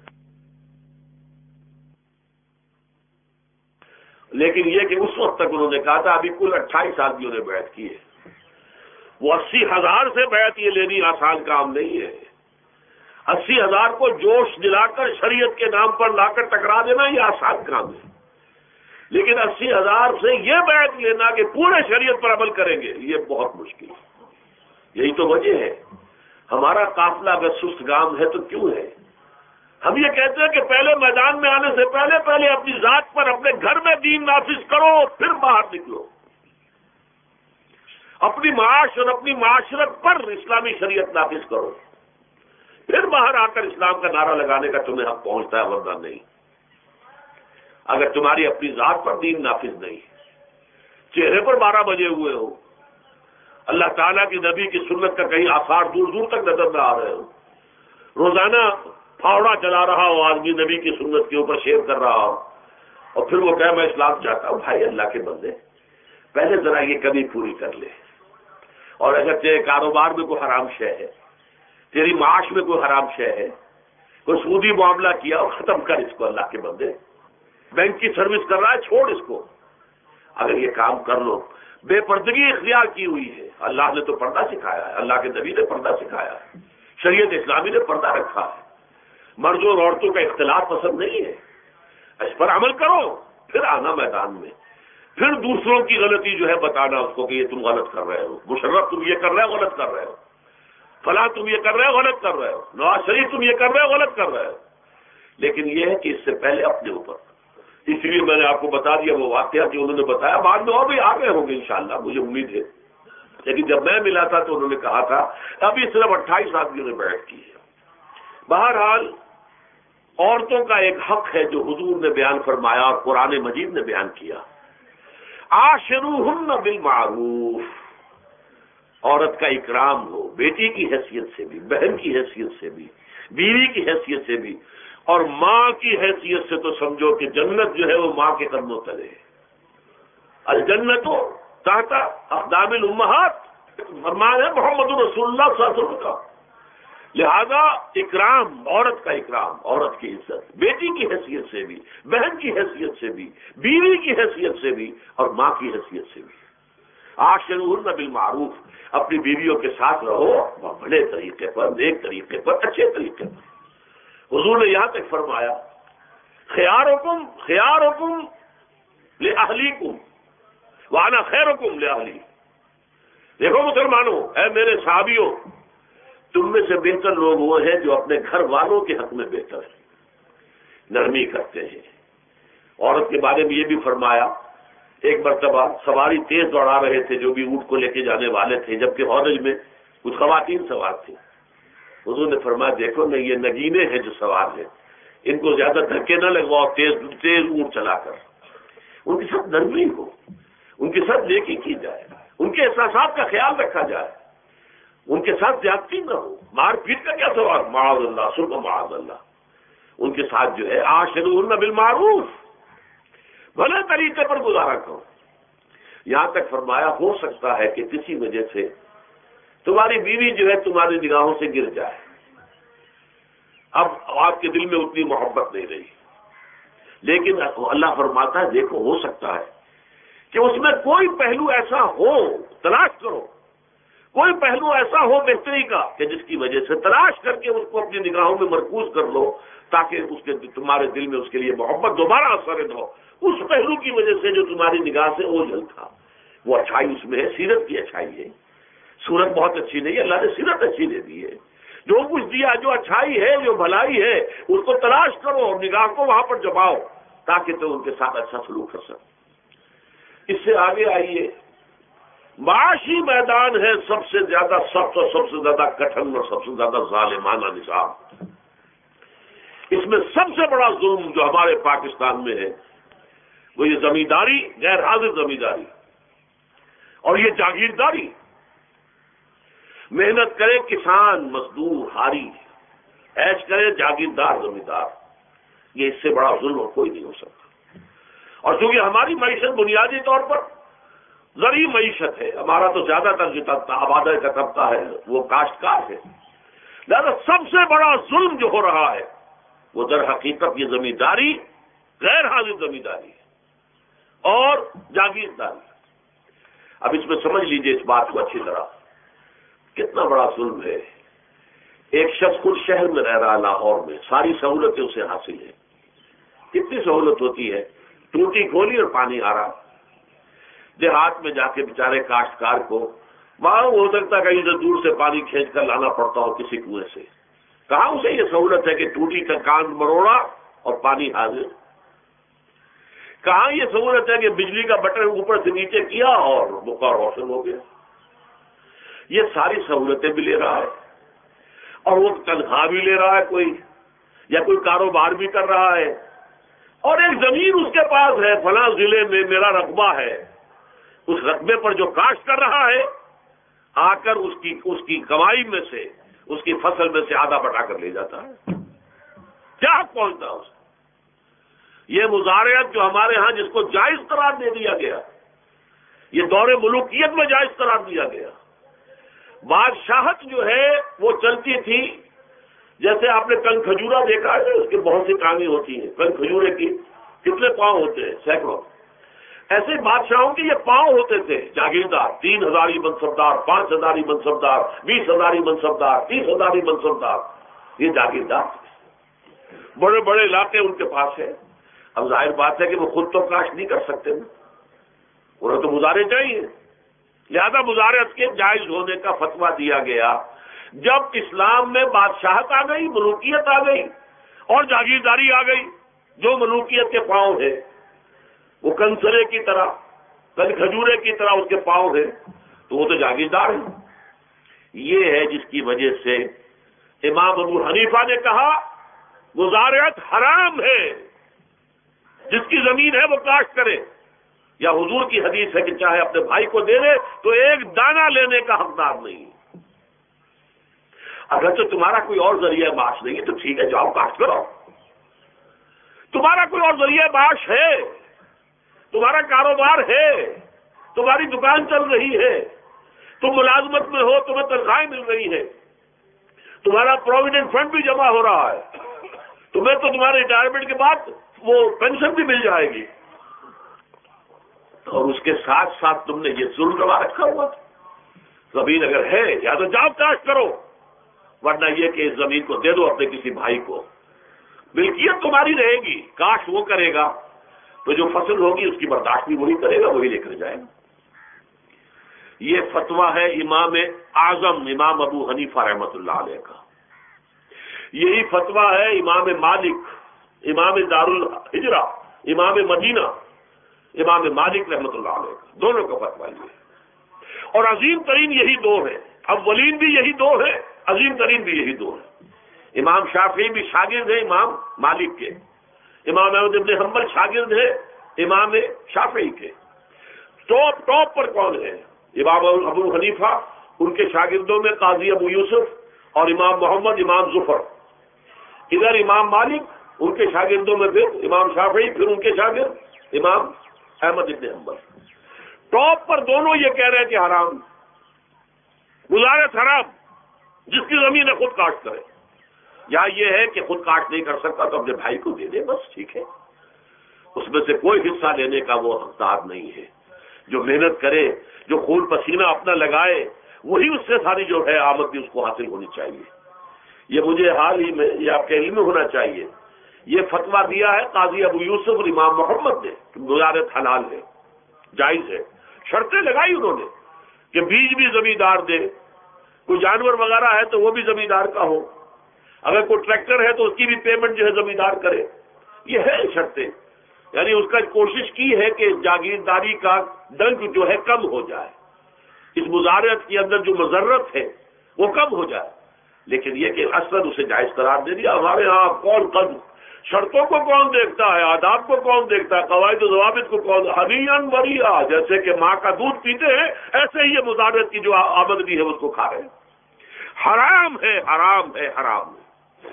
لیکن یہ کہ اس وقت تک انہوں نے کہا تھا ابھی کل اٹھائیس آدمیوں نے بیعت کی ہے. وہ اسی ہزار سے بیعت یہ لینی آسان کام نہیں ہے. اسی ہزار کو جوش دلا کر شریعت کے نام پر لا کر ٹکرا دینا یہ آسان کام ہے. لیکن اسی ہزار سے یہ بیعت لینا کہ پورے شریعت پر عمل کریں گے، یہ بہت مشکل ہے۔ یہی تو وجہ ہے ہمارا قافلہ اگر سست گام ہے تو کیوں ہے؟ ہم یہ کہتے ہیں کہ پہلے میدان میں آنے سے پہلے پہلے اپنی ذات پر اپنے گھر میں دین نافذ کرو، پھر باہر نکلو، اپنی معاش اور اپنی معاشرت پر اسلامی شریعت نافذ کرو، پھر باہر آ کر اسلام کا نعرہ لگانے کا تمہیں حق پہنچتا ہے، ورنہ نہیں۔ اگر تمہاری اپنی ذات پر دین نافذ نہیں، چہرے پر بارہ بجے ہوئے ہو، اللہ تعالیٰ کی نبی کی سنت کا کہیں آثار دور دور تک نظر نہ آ رہے ہو، روزانہ پھاوڑا چلا رہا ہو آدمی نبی کی سنت کے اوپر شیئر کر رہا ہو، اور پھر وہ کہے میں اسلام چاہتا ہوں، بھائی اللہ کے بندے پہلے ذرا یہ کمی پوری کر لے۔ اور اگر تیرے کاروبار میں کوئی حرام شے ہے، تیری معاش میں کوئی حرام شے ہے، کوئی سودی معاملہ کیا اور ختم کر اس کو، اللہ کے بندے بینک کی سروس کر رہا ہے چھوڑ اس کو۔ اگر یہ کام کر لو، بے پردگی اختیار کی ہوئی ہے، اللہ نے تو پردہ سکھایا ہے، اللہ کے نبی نے پردہ سکھایا ہے، شریعت اسلامی نے پردہ رکھا ہے، مردوں اور عورتوں کا اختلاط پسند نہیں ہے، اس پر عمل کرو، پھر آنا میدان میں، پھر دوسروں کی غلطی جو ہے بتانا اس کو کہ یہ تم غلط کر رہے ہو، مشرف تم یہ کر رہے ہو غلط کر رہے ہو، فلاں تم یہ کر رہے ہو غلط کر رہے ہو، نواز شریف تم یہ کر رہے ہو غلط کر رہے ہو۔ لیکن یہ ہے کہ اس سے پہلے اپنے اوپر، اس لیے میں نے آپ کو بتا دیا وہ واقعہ جو انہوں نے بتایا، بعد میں اور بھی آگے ہوں گے انشاءاللہ، مجھے امید ہے، لیکن جب میں ملا تھا تو انہوں نے کہا تھا ابھی صرف اٹھائیس آدمیوں نے بیعت کی ہے۔ بہرحال عورتوں کا ایک حق ہے جو حضور نے بیان فرمایا اور قرآن مجید نے بیان کیا، عاشروہن بالمعروف، عورت کا اکرام ہو، بیٹی کی حیثیت سے بھی، بہن کی حیثیت سے بھی، بیوی کی حیثیت سے بھی، اور ماں کی حیثیت سے تو سمجھو کہ جنت جو ہے وہ ماں کے قدموں تلے ہے، الجنت تحت اقدام الامہات، فرمان ہے محمد رسول اللہ صلی اللہ علیہ وسلم کا۔ لہذا اکرام، عورت کا اکرام، عورت کی عزت، بیٹی کی حیثیت سے بھی، بہن کی حیثیت سے بھی، بیوی کی حیثیت سے بھی، اور ماں کی حیثیت سے بھی۔ عاشروہن بالمعروف، اپنی بیویوں کے ساتھ رہو بڑے طریقے پر، نیک طریقے پر، اچھے طریقے پر۔ حضور نے یہاں تک فرمایا خیارکم خیارکم لأہلیکم وانا خیرکم لأہلی۔ دیکھو مسلمانوں، اے میرے صحابیوں، تم میں سے بہتر لوگ وہ ہیں جو اپنے گھر والوں کے حق میں بہتر ہیں، نرمی کرتے ہیں۔ عورت کے بارے میں یہ بھی فرمایا، ایک مرتبہ سواری تیز دوڑا رہے تھے جو بھی اونٹ کو لے کے جانے والے تھے، جبکہ ہودج میں کچھ خواتین سوار تھیں۔ حضور نے فرمایا دیکھو نا یہ نگینے ہیں جو سوار ہیں، ان کو زیادہ دھکے نہ لگواؤ تیز تیز اونٹ چلا کر، ان کے ساتھ نرمی ہو، ان کے ساتھ نیکی کی جائے، ان کے احساسات کا خیال رکھا جائے، ان کے ساتھ زیادتی نہ ہو، مار پیٹ کا کیا سوال، معاذ اللہ سن معاذ اللہ۔ ان کے ساتھ جو ہے عاشروہن بالمعروف، بھلے طریقے پر گزارا کرو۔ یہاں تک فرمایا ہو سکتا ہے کہ کسی وجہ سے تمہاری بیوی جو ہے تمہاری نگاہوں سے گر جائے، اب آپ کے دل میں اتنی محبت نہیں رہی، لیکن اللہ فرماتا ہے دیکھو ہو سکتا ہے کہ اس میں کوئی پہلو ایسا ہو، تلاش کرو، کوئی پہلو ایسا ہو بہتری کا کہ جس کی وجہ سے تلاش کر کے اس کو اپنی نگاہوں میں مرکوز کر لو، تاکہ اس کے تمہارے دل میں اس کے لیے محبت دوبارہ اثر ہو، اس پہلو کی وجہ سے جو تمہاری نگاہ سے اوجھل تھا۔ وہ اچھائی اس میں ہے، سیرت کی اچھائی ہے، صورت بہت اچھی نہیں ہے، اللہ نے سیرت اچھی دے دی ہے، جو کچھ دیا، جو اچھائی ہے، جو بھلائی ہے، اس کو تلاش کرو اور نگاہ کو وہاں پر جماؤ تاکہ تم ان کے ساتھ اچھا سلوک کر سکو۔ اس سے آگے آئیے، معاشی میدان ہے سب سے زیادہ سخت اور سب سے زیادہ کٹھن اور سب سے زیادہ ظالمانہ نظام۔ اس میں سب سے بڑا ظلم جو ہمارے پاکستان میں ہے وہ یہ زمینداری، غیر حاضر زمینداری، اور یہ جاگیرداری۔ محنت کرے کسان مزدور ہاری، عیش کرے جاگیردار زمیندار، یہ اس سے بڑا ظلم اور کوئی نہیں ہو سکتا۔ اور چونکہ ہماری معیشت بنیادی طور پر زرعی معیشت ہے، ہمارا تو زیادہ تر جو آبادی کا طبقہ ہے وہ کاشتکار ہے، لہذا سب سے بڑا ظلم جو ہو رہا ہے وہ در حقیقت یہ زمینداری، غیر حاضر زمینداری اور جاگیرداری۔ اب اس میں سمجھ لیجئے اس بات کو اچھی طرح، کتنا بڑا ظلم ہے۔ ایک شخص خود شہر میں رہ رہا لاہور میں، ساری سہولتیں اسے حاصل ہیں، کتنی سہولت ہوتی ہے، ٹوٹی کھولی اور پانی آ رہا. دیہات میں جا کے بیچارے کاشتکار کو وہاں ہو سکتا ہے کہیں سے دور سے پانی کھینچ کر لانا پڑتا ہو کسی کنویں سے. کہاں اسے یہ سہولت ہے کہ ٹوٹی کا کان مروڑا اور پانی حاضر. کہاں یہ سہولت ہے کہ بجلی کا بٹن اوپر سے نیچے کیا اور مکہ روشن ہو گیا. یہ ساری سہولتیں بھی لے رہا ہے اور وہ تنخواہ بھی لے رہا ہے کوئی, یا کوئی کاروبار بھی کر رہا ہے, اور ایک زمین اس کے پاس ہے, فلاں ضلع میں میرا رقبہ ہے, اس رقبے پر جو کاشت کر رہا ہے آ کر اس کی اس کی کمائی میں سے, اس کی فصل میں سے آدھا بٹا کر لے جاتا ہے. کیا حق پہنچتا ہے اسے؟ یہ مزارعت جو ہمارے ہاں جس کو جائز قرار دے دیا گیا, یہ دور ملوکیت میں جائز قرار دیا گیا. بادشاہت جو ہے وہ چلتی تھی, جیسے آپ نے کن کھجورا دیکھا ہے, اس کی بہت سی کہانی ہوتی ہیں. کن کھجورے کی کتنے پاؤں ہوتے ہیں؟ سینکڑوں. ایسے بادشاہوں کے یہ پاؤں ہوتے تھے. جاگیردار تین ہزاری منصبدار, پانچ ہزاری منصبدار, بیس ہزاری منصبدار, تیس ہزاری منصبدار, یہ جاگیردار تھے. بڑے بڑے علاقے ان کے پاس ہیں. اب ظاہر بات ہے کہ وہ خود تو کاشت نہیں کر سکتے نا, انہیں تو مزارے چاہیے. لہذا مزارعت کے جائز ہونے کا فتویٰ دیا گیا. جب اسلام میں بادشاہت آ گئی, ملوکیت آ گئی اور جاگیرداری آ گئی, جو ملوکیت کے پاؤں ہے وہ کنسرے کی طرح, کل کھجورے کی طرح اس کے پاؤں ہے, تو وہ تو جاگیردار ہے. یہ ہے جس کی وجہ سے امام ابو حنیفہ نے کہا مزارعت حرام ہے, جس کی زمین ہے وہ کاشت کرے. یا حضور کی حدیث ہے کہ چاہے اپنے بھائی کو دے دے تو ایک دانہ لینے کا حقدار نہیں. اگر تو تمہارا کوئی اور ذریعہ معاش نہیں ہے تو ٹھیک ہے, جاؤ کاشت کرو. تمہارا کوئی اور ذریعہ معاش ہے, تمہارا کاروبار ہے, تمہاری دکان چل رہی ہے, تم ملازمت میں ہو, تمہیں تنخواہیں مل رہی ہے, تمہارا پروویڈنٹ فنڈ بھی جمع ہو رہا ہے, تمہیں تو تمہارے ریٹائرمنٹ کے بعد وہ پینشن بھی مل جائے گی, اور اس کے ساتھ ساتھ تم نے یہ ظلم روا رکھا ہوا تھا. زمین اگر ہے یا تو جاؤ کاشت کرو, ورنہ یہ کہ اس زمین کو دے دو اپنے کسی بھائی کو. ملکیت تمہاری رہے گی, کاشت وہ کرے گا تو جو فصل ہوگی اس کی برداشت بھی وہی کرے گا, وہی لے کر جائے گا. یہ فتویٰ ہے امام اعظم امام ابو حنیفہ رحمۃ اللہ علیہ کا. یہی فتویٰ ہے امام مالک, امام دار الحجرہ, امام مدینہ, امام مالک رحمۃ اللہ علیہ کا. دونوں کا فتویٰ یہ ہے, اور عظیم ترین یہی دو ہیں. اولین بھی یہی دو ہیں, عظیم ترین بھی یہی دو ہیں. امام شافعی بھی شاگرد ہیں امام مالک کے, امام احمد ابن حنبل شاگرد ہیں امام شافعی کے. ٹاپ ٹاپ پر کون ہے؟ امام ابو حنیفہ, ان کے شاگردوں میں قاضی ابو یوسف اور امام محمد امام ظفر. ادھر امام مالک, ان کے شاگردوں میں پھر امام شافعی, پھر ان کے شاگرد امام احمد ابن حنبل. ٹاپ پر دونوں یہ کہہ رہے ہیں کہ حرام, مزارعت حرام, جس کی زمین ہے خود کاشت کرے. یا یہ ہے کہ خود کاشت نہیں کر سکتا تو اپنے بھائی کو دے دے, بس ٹھیک ہے, اس میں سے کوئی حصہ لینے کا وہ حقدار نہیں ہے. جو محنت کرے, جو خون پسینہ اپنا لگائے, وہی اس سے ساری جو ہے آمد بھی اس کو حاصل ہونی چاہیے. یہ مجھے حال ہی میں, یہ آپ کے علم میں ہونا چاہیے, یہ فتویٰ دیا ہے قاضی ابو یوسف اور امام محمد نے کہ مزارعت حلال ہے, جائز ہے. شرطیں لگائی انہوں نے کہ بیج بھی زمیندار دے, کوئی جانور وغیرہ ہے تو وہ بھی زمیندار کا ہو, اگر کوئی ٹریکٹر ہے تو اس کی بھی پیمنٹ جو ہے زمیندار کرے. یہ ہے شرطیں. یعنی اس کا کوشش کی ہے کہ جاگیرداری کا ڈنک جو ہے کم ہو جائے, اس مزارعت کے اندر جو مضرت ہے وہ کم ہو جائے. لیکن یہ کہ اصلاً اسے جائز قرار دے دیا. ہمارے ہاں کون قد شرطوں کو کون دیکھتا ہے, آداب کو کون دیکھتا ہے, قواعد و ضوابط کو کون, حنیًا مریا, جیسے کہ ماں کا دودھ پیتے ہیں ایسے ہی یہ مزارعت کی جو آمد بھی ہے اس کو کھا رہے ہیں. حرام ہے, حرام ہے, حرام ہے.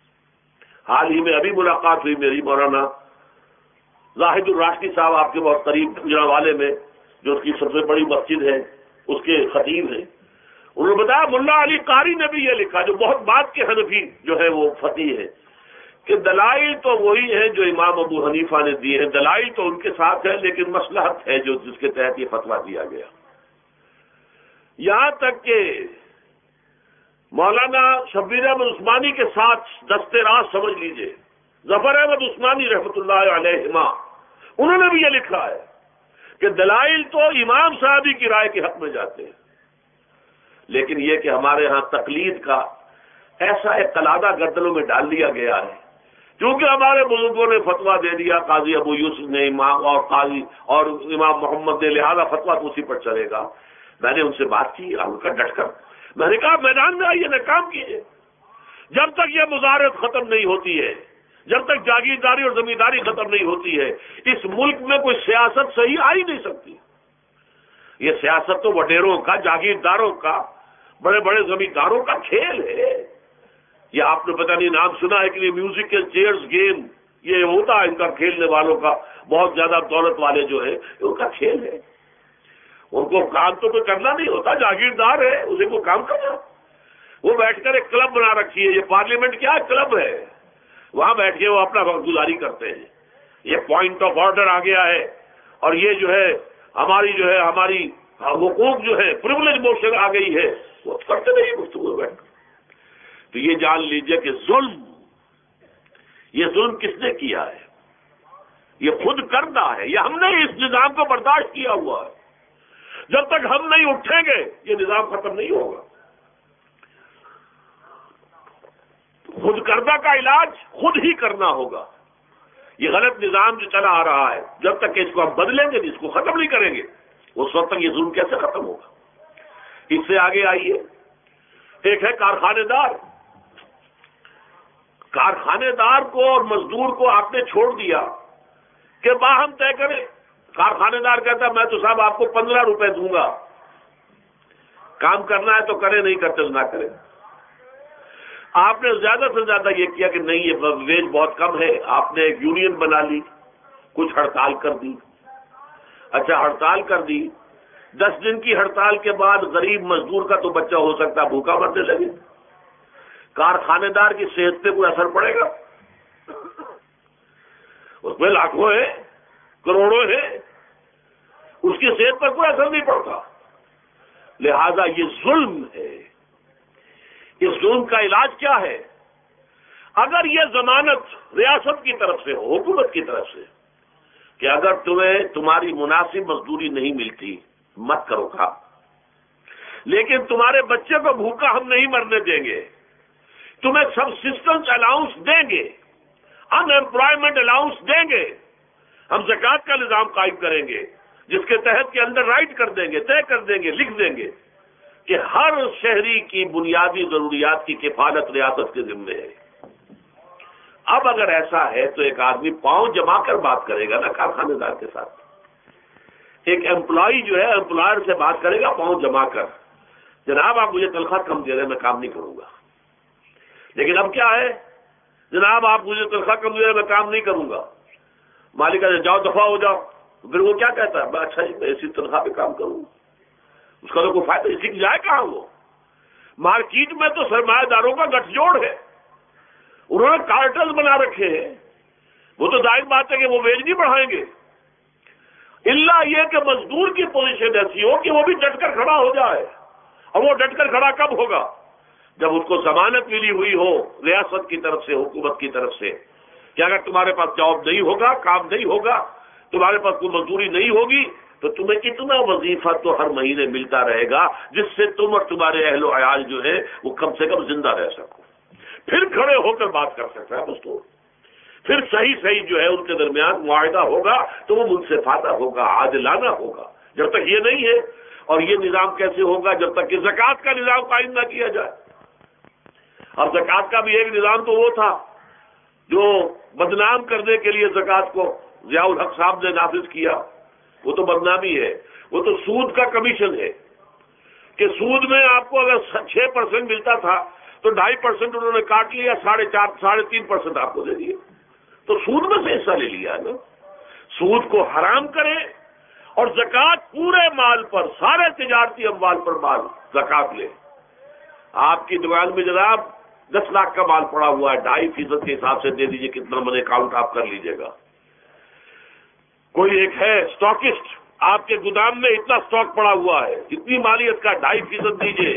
حال ہی میں ابھی ملاقات ہوئی میری مولانا زاہد الراشدی صاحب, آپ کے بہت قریب گجرانوالے میں, جو اس کی سب سے بڑی مسجد ہے, اس کے خطیب ہیں. انہوں نے بتایا ملا علی قاری نے بھی یہ لکھا, جو بہت بعد کے حنفی جو ہے وہ فقیہ ہے, کہ دلائل تو وہی ہیں جو امام ابو حنیفہ نے دیے ہیں, دلائل تو ان کے ساتھ ہے, لیکن مصلحت ہے جو جس کے تحت یہ فتویٰ دیا گیا. یہاں تک کہ مولانا شبیر احمد عثمانی کے ساتھ دستے راز سمجھ لیجئے, ظفر احمد عثمانی رحمۃ اللہ علیہما, انہوں نے بھی یہ لکھا ہے کہ دلائل تو امام صاحبی کی رائے کے حق میں جاتے ہیں، لیکن یہ کہ ہمارے ہاں تقلید کا ایسا ایک قلادہ گردنوں میں ڈال دیا گیا ہے، کیونکہ ہمارے بزرگوں نے فتویٰ دے دیا، قاضی ابو یوسف نے امام اور قاضی اور امام محمد نے، لہذا فتویٰ تو اسی پر چلے گا۔ میں نے ان سے بات کی ان کا ڈٹ کر، میں نے کہا میدان میں آئیے، نہ کام کیجیے، جب تک یہ مزارعت ختم نہیں ہوتی ہے، جب تک جاگیرداری اور زمینداری ختم نہیں ہوتی ہے، اس ملک میں کوئی سیاست صحیح آ ہی نہیں سکتی۔ یہ سیاست تو وڈیروں کا، جاگیرداروں کا، بڑے بڑے زمینداروں کا کھیل ہے۔ یہ آپ نے پتہ نہیں نام سنا ہے کہ یہ میوزیکل چیئرز گیم یہ ہوتا ہے ان کا، کھیلنے والوں کا، بہت زیادہ دولت والے جو ہے ان کا کھیل ہے۔ ان کو کام تو کوئی کرنا نہیں ہوتا، جاگیردار ہے اسے کوئی کام کرنا، وہ بیٹھ کر ایک کلب بنا رکھی ہے، یہ پارلیمنٹ کیا کلب ہے، وہاں بیٹھ کے وہ اپنا وقت گزاری کرتے ہیں۔ یہ پوائنٹ آف آرڈر آ گیا ہے، اور یہ جو ہے ہماری جو ہے ہماری حقوق جو ہے پریولیج موشن آ گئی ہے، وہ کرتے نہیں گفتگو بیٹھ کر۔ تو یہ جان لیجئے کہ ظلم، یہ ظلم کس نے کیا ہے؟ یہ خود کردہ ہے، یہ ہم نے اس نظام کو برداشت کیا ہوا ہے۔ جب تک ہم نہیں اٹھیں گے یہ نظام ختم نہیں ہوگا۔ خود کردہ کا علاج خود ہی کرنا ہوگا۔ یہ غلط نظام جو چلا آ رہا ہے، جب تک کہ اس کو ہم بدلیں گے، اس کو ختم نہیں کریں گے، اس وقت تک یہ ظلم کیسے ختم ہوگا؟ اس سے آگے آئیے، ایک ہے کارخانے دار۔ کارخانے دار کو اور مزدور کو آپ نے چھوڑ دیا کہ باہم طے کریں۔ کارخانے دار کہتا میں تو صاحب آپ کو پندرہ روپے دوں گا، کام کرنا ہے تو کرے، نہیں کرتے تو نہ کرے۔ آپ نے زیادہ سے زیادہ یہ کیا کہ نہیں یہ ویج بہت کم ہے، آپ نے ایک یونین بنا لی، کچھ ہڑتال کر دی۔ اچھا ہڑتال کر دی، دس دن کی ہڑتال کے بعد غریب مزدور کا تو بچہ ہو سکتا ہے بھوکا مرنے لگے، کارخانے دار کی صحت پہ کوئی اثر پڑے گا؟ اس میں لاکھوں ہے، کروڑوں ہے، اس کی صحت پر کوئی اثر نہیں پڑتا۔ لہذا یہ ظلم ہے۔ اس ظلم کا علاج کیا ہے؟ اگر یہ ضمانت ریاست کی طرف سے ہو، حکومت کی طرف سے، کہ اگر تمہیں تمہاری مناسب مزدوری نہیں ملتی مت کرو کام، لیکن تمہارے بچے کو بھوکا ہم نہیں مرنے دیں گے، تمہیں سبسسٹنس الاؤنس دیں گے، ان امپلائمنٹ الاؤنس دیں گے، ہم زکوٰۃ کا نظام قائم کریں گے جس کے تحت کے اندر رائٹ کر دیں گے، طے کر دیں گے، لکھ دیں گے کہ ہر شہری کی بنیادی ضروریات کی کفالت ریاست کے ذمے ہے۔ اب اگر ایسا ہے تو ایک آدمی پاؤں جما کر بات کرے گا نا کارخانے دار کے ساتھ، ایک امپلائی جو ہے امپلائر سے بات کرے گا پاؤں جما کر، جناب آپ مجھے تنخواہ کم دے رہے ہیں میں کام نہیں کروں گا۔ لیکن اب کیا ہے، جناب آپ مجھے تنخواہ کم دے رہے ہیں میں کام نہیں کروں گا، مالک کہتے جاؤ دفعہ ہو جاؤ، پھر وہ کیا کہتا ہے میں اچھا جی میں اسی تنخواہ پہ کام کروں، اس کا تو کوئی فائدہ اسی کی جائے کہاں؟ وہ مارکیٹ میں تو سرمایہ داروں کا گٹھ جوڑ ہے، انہوں نے کارٹل بنا رکھے ہیں، وہ تو ظاہر بات ہے کہ وہ ویج نہیں بڑھائیں گے، الا یہ کہ مزدور کی پوزیشن ایسی ہو کہ وہ بھی ڈٹ کر کھڑا ہو جائے۔ اور وہ ڈٹ کر کھڑا کب ہوگا؟ جب اس کو ضمانت ملی ہوئی ہو ریاست کی طرف سے، حکومت کی طرف سے، کہ اگر تمہارے پاس جاب نہیں ہوگا، کام نہیں ہوگا، تمہارے پاس کوئی مزدوری نہیں ہوگی تو تمہیں اتنا وظیفہ تو ہر مہینے ملتا رہے گا جس سے تم اور تمہارے اہل و عیال جو ہے وہ کم سے کم زندہ رہ سکو، پھر کھڑے ہو کر بات کر سکتا ہے مزدور، پھر صحیح صحیح جو ہے ان کے درمیان معاہدہ ہوگا تو وہ منصفانہ ہوگا، عادلانہ ہوگا۔ جب تک یہ نہیں ہے، اور یہ نظام کیسے ہوگا جب تک کہ زکوٰۃ کا نظام قائم نہ کیا جائے۔ اور زکوٰۃ کا بھی ایک نظام تو وہ تھا جو بدنام کرنے کے لیے زکوٰۃ کو ضیاء الحق صاحب نے نافذ کیا، وہ تو بدنامی ہے، وہ تو سود کا کمیشن ہے کہ سود میں آپ کو اگر چھ پرسینٹ ملتا تھا تو ڈھائی پرسینٹ انہوں نے کاٹ لیا، ساڑھے چار ساڑھے تین پرسینٹ آپ کو دے دیے، تو سود میں سے حصہ لے لیا نا۔ سود کو حرام کرے اور زکوٰۃ پورے مال پر، سارے تجارتی اموال پر مال زکوٰۃ لے۔ آپ کی دکان میں جناب دس لاکھ کا مال پڑا ہوا ہے، ڈھائی فیصد کے حساب سے دے دیجئے، کتنا من اکاؤنٹ آپ کر لیجئے گا۔ کوئی ایک ہے اسٹاکسٹ، آپ کے گودام میں اتنا اسٹاک پڑا ہوا ہے، اتنی مالیت کا ڈھائی فیصد دیجئے،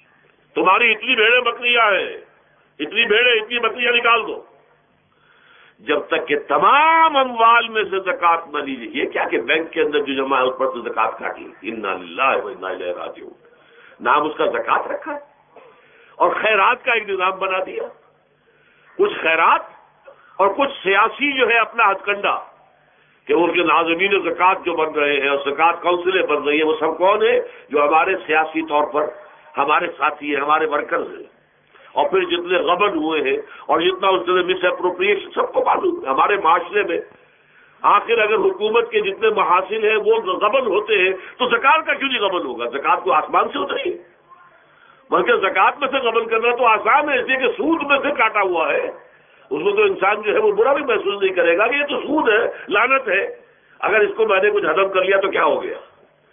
تمہاری اتنی بھیڑیں بکریاں ہیں، اتنی بھیڑیں اتنی بکریاں نکال دو۔ جب تک کہ تمام اموال میں سے زکوٰۃ نہ لی جائے. یہ کیا کہ بینک کے اندر جو جمع ہے اس پر تو زکوٰۃ کاٹ لی. انا للہ و انا الیہ راجعون. نام اس کا زکوٰۃ رکھا ہے اور خیرات کا ایک نظام بنا دیا. کچھ خیرات اور کچھ سیاسی جو ہے اپنا ہتھ کنڈا کہ ان کے ناظمین زکوٰۃ جو بن رہے ہیں اور زکوٰۃ کونسلیں بن رہی ہیں، وہ سب کون ہیں؟ جو ہمارے سیاسی طور پر ہمارے ساتھی ہیں، ہمارے ورکرز ہیں. اور پھر جتنے غبن ہوئے ہیں اور جتنا اس نے مس اپروپریشن سب کو معلوم ہے. ہمارے معاشرے میں آخر اگر حکومت کے جتنے محاصل ہیں وہ غبن ہوتے ہیں تو زکوٰۃ کا کیوں نہیں غبن ہوگا؟ زکوٰۃ کو آسمان سے اتری ہے، بلکہ زکوٰۃ میں سے غبن کرنا تو آسان ہے، اس لیے کہ سود میں سے کاٹا ہوا ہے. اس میں تو انسان جو ہے وہ برا بھی محسوس نہیں کرے گا کہ یہ تو سود ہے، لعنت ہے، اگر اس کو میں نے کچھ ہضم کر لیا تو کیا ہو گیا.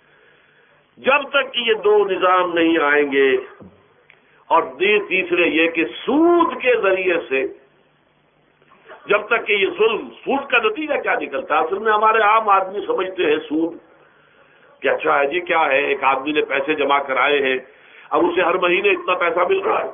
جب تک کہ یہ دو نظام نہیں آئیں گے اور تیسرے یہ کہ سود کے ذریعے سے جب تک کہ یہ ظلم، سود کا نتیجہ کیا نکلتا ہے؟ اصل میں ہمارے عام آدمی سمجھتے ہیں سود کہ اچھا ہے جی کیا ہے، ایک آدمی نے پیسے جمع کرائے ہیں اب اسے ہر مہینے اتنا پیسہ مل رہا ہے.